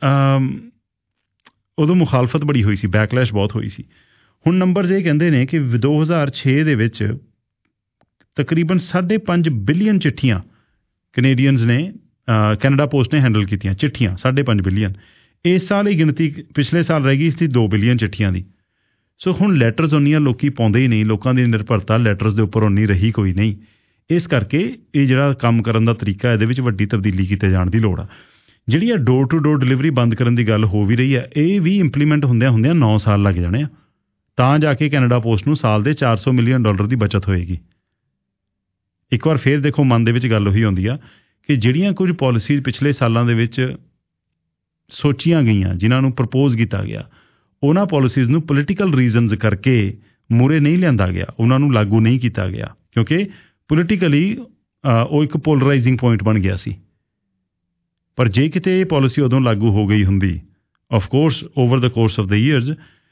ਉਦੋਂ ਮੁਖਾਲਫਤ ਬੜੀ ਹੋਈ ਸੀ, ਬੈਕਲੈਸ਼ ਬਹੁਤ ਹੋਈ ਸੀ। ਹੁਣ ਨੰਬਰਜ਼ ਇਹ ਕਹਿੰਦੇ ਨੇ ਕਿ ਦੋ ਹਜ਼ਾਰ ਛੇ ਦੇ ਵਿੱਚ ਤਕਰੀਬਨ ਸਾਢੇ ਪੰਜ ਬਿਲੀਅਨ ਚਿੱਠੀਆਂ ਕੈਨੇਡੀਅਨਸ ਨੇ ਕੈਨੇਡਾ ਪੋਸਟ ਨੇ ਹੈਂਡਲ ਕੀਤੀਆਂ, ਚਿੱਠੀਆਂ ਸਾਢੇ ਪੰਜ ਬਿਲੀਅਨ। ਇਸ ਸਾਲ ਇਹ ਗਿਣਤੀ ਪਿਛਲੇ ਸਾਲ ਰਹਿ ਗਈ ਸੀ ਦੋ ਬਿਲੀਅਨ ਚਿੱਠੀਆਂ ਦੀ। ਸੋ ਹੁਣ ਲੈਟਰਸ ਉਨੀਆਂ ਲੋਕੀ ਪਾਉਂਦੇ ਹੀ ਨਹੀਂ, ਲੋਕਾਂ ਦੀ ਨਿਰਭਰਤਾ ਲੈਟਰਸ ਦੇ ਉੱਪਰ ਉਨੀ ਰਹੀ ਕੋਈ ਨਹੀਂ। ਇਸ ਕਰਕੇ ਇਹ ਜਿਹੜਾ ਕੰਮ ਕਰਨ ਦਾ ਤਰੀਕਾ, ਇਹਦੇ ਵਿੱਚ ਵੱਡੀ ਤਬਦੀਲੀ ਕੀਤੇ ਜਾਣ ਦੀ ਲੋੜ ਆ। ਜਿਹੜੀ ਆ ਡੋਰ ਟੂ ਡੋਰ ਡਿਲੀਵਰੀ ਬੰਦ ਕਰਨ ਦੀ ਗੱਲ ਹੋ ਵੀ ਰਹੀ ਹੈ, ਇਹ ਵੀ ਇੰਪਲੀਮੈਂਟ ਹੁੰਦਿਆਂ ਹੁੰਦਿਆਂ ਨੌ ਸਾਲ ਲੱਗ ਜਾਣੇ ਆ, ਤਾਂ ਜਾ ਕੇ ਕੈਨੇਡਾ ਪੋਸਟ ਨੂੰ ਸਾਲ ਦੇ ਚਾਰ ਸੌ ਮਿਲੀਅਨ ਡਾਲਰ ਦੀ ਬਚਤ ਹੋਏਗੀ। ਇੱਕ ਵਾਰ ਫੇਰ ਦੇਖੋ, ਮਨ ਦੇ ਵਿੱਚ ਗੱਲ ਉਹੀ ਆਉਂਦੀ ਆ ਕਿ ਜਿਹੜੀਆਂ ਕੁਝ ਪਾਲਿਸੀਜ਼ ਪਿਛਲੇ ਸਾਲਾਂ ਦੇ ਵਿੱਚ ਸੋਚੀਆਂ ਗਈਆਂ, ਜਿਨ੍ਹਾਂ ਨੂੰ ਪ੍ਰਪੋਜ਼ ਕੀਤਾ ਗਿਆ, ਉਹਨਾਂ ਪਾਲਿਸੀਜ਼ ਨੂੰ ਪੋਲੀਟੀਕਲ ਰੀਜ਼ਨਸ ਕਰਕੇ ਮੂਹਰੇ ਨਹੀਂ ਲਿਆਂਦਾ ਗਿਆ, ਉਹਨਾਂ ਨੂੰ ਲਾਗੂ ਨਹੀਂ ਕੀਤਾ ਗਿਆ, ਕਿਉਂਕਿ ਪੋਲੀਟੀਕਲੀ ਉਹ ਇੱਕ ਪੋਲਰਾਈਜ਼ਿੰਗ ਪੁਆਇੰਟ ਬਣ ਗਿਆ ਸੀ। ਪਰ ਜੇ ਕਿਤੇ ਇਹ ਪਾਲਿਸੀ ਉਦੋਂ ਲਾਗੂ ਹੋ ਗਈ ਹੁੰਦੀ, of course over the course of the years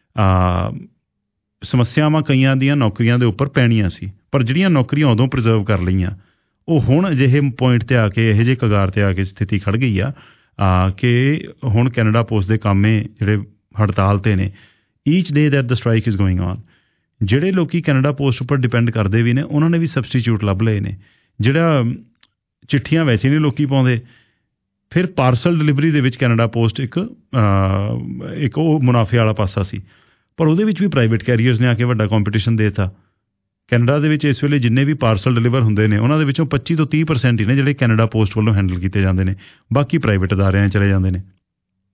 ਸਮੱਸਿਆਵਾਂ ਕਈਆਂ ਦੀਆਂ ਨੌਕਰੀਆਂ ਦੇ ਉੱਪਰ ਪੈਣੀਆਂ ਸੀ, ਪਰ ਜਿਹੜੀਆਂ ਨੌਕਰੀਆਂ ਉਦੋਂ ਪ੍ਰੀਜ਼ਰਵ ਕਰ ਲਈਆਂ ਉਹ ਹੁਣ ਅਜਿਹੇ ਪੁਆਇੰਟ 'ਤੇ ਆ ਕੇ, ਇਹੋ ਜਿਹੇ ਕਗਾਰ 'ਤੇ ਆ ਕੇ ਸਥਿਤੀ ਖੜ੍ਹ ਗਈ ਆ ਕਿ ਹੁਣ ਕੈਨੇਡਾ ਪੋਸਟ ਦੇ ਕਾਮੇ ਜਿਹੜੇ ਹੜਤਾਲ 'ਤੇ ਨੇ, each day that the strike is going on. ਜਿਹੜੇ ਲੋਕੀ ਕੈਨੇਡਾ ਪੋਸਟ ਉੱਪਰ ਡਿਪੈਂਡ ਕਰਦੇ ਵੀ ਨੇ ਉਹਨਾਂ ਨੇ ਵੀ ਸਬਸਟੀਚਿਊਟ ਲੱਭ ਲਏ ਨੇ। ਜਿਹੜਾ ਚਿੱਠੀਆਂ ਵੈਸੇ ਨਹੀਂ ਲੋਕੀ ਪਾਉਂਦੇ, ਫਿਰ ਪਾਰਸਲ ਡਿਲੀਵਰੀ ਦੇ ਵਿੱਚ ਕੈਨੇਡਾ ਪੋਸਟ ਇੱਕ ਇੱਕ ਉਹ ਮੁਨਾਫੇ ਵਾਲਾ ਪਾਸਾ ਸੀ, ਪਰ ਉਹਦੇ ਵਿੱਚ ਵੀ ਪ੍ਰਾਈਵੇਟ ਕੈਰੀਅਰਸ ਨੇ ਆ ਕੇ ਵੱਡਾ ਕੰਪੀਟੀਸ਼ਨ ਦੇ ਦਿੱਤਾ। ਕੈਨੇਡਾ ਦੇ ਵਿੱਚ ਇਸ ਵੇਲੇ ਜਿੰਨੇ ਵੀ ਪਾਰਸਲ ਡਿਲੀਵਰ ਹੁੰਦੇ ਨੇ ਉਹਨਾਂ ਦੇ ਵਿੱਚੋਂ ਪੱਚੀ ਤੋਂ ਤੀਹ ਪਰਸੈਂਟ ਹੀ ਨੇ ਜਿਹੜੇ ਕੈਨੇਡਾ ਪੋਸਟ ਵੱਲੋਂ ਹੈਂਡਲ ਕੀਤੇ ਜਾਂਦੇ ਨੇ, ਬਾਕੀ ਪ੍ਰਾਈਵੇਟ ਅਦਾਰਿਆਂ 'ਚ ਚਲੇ ਜਾਂਦੇ ਨੇ।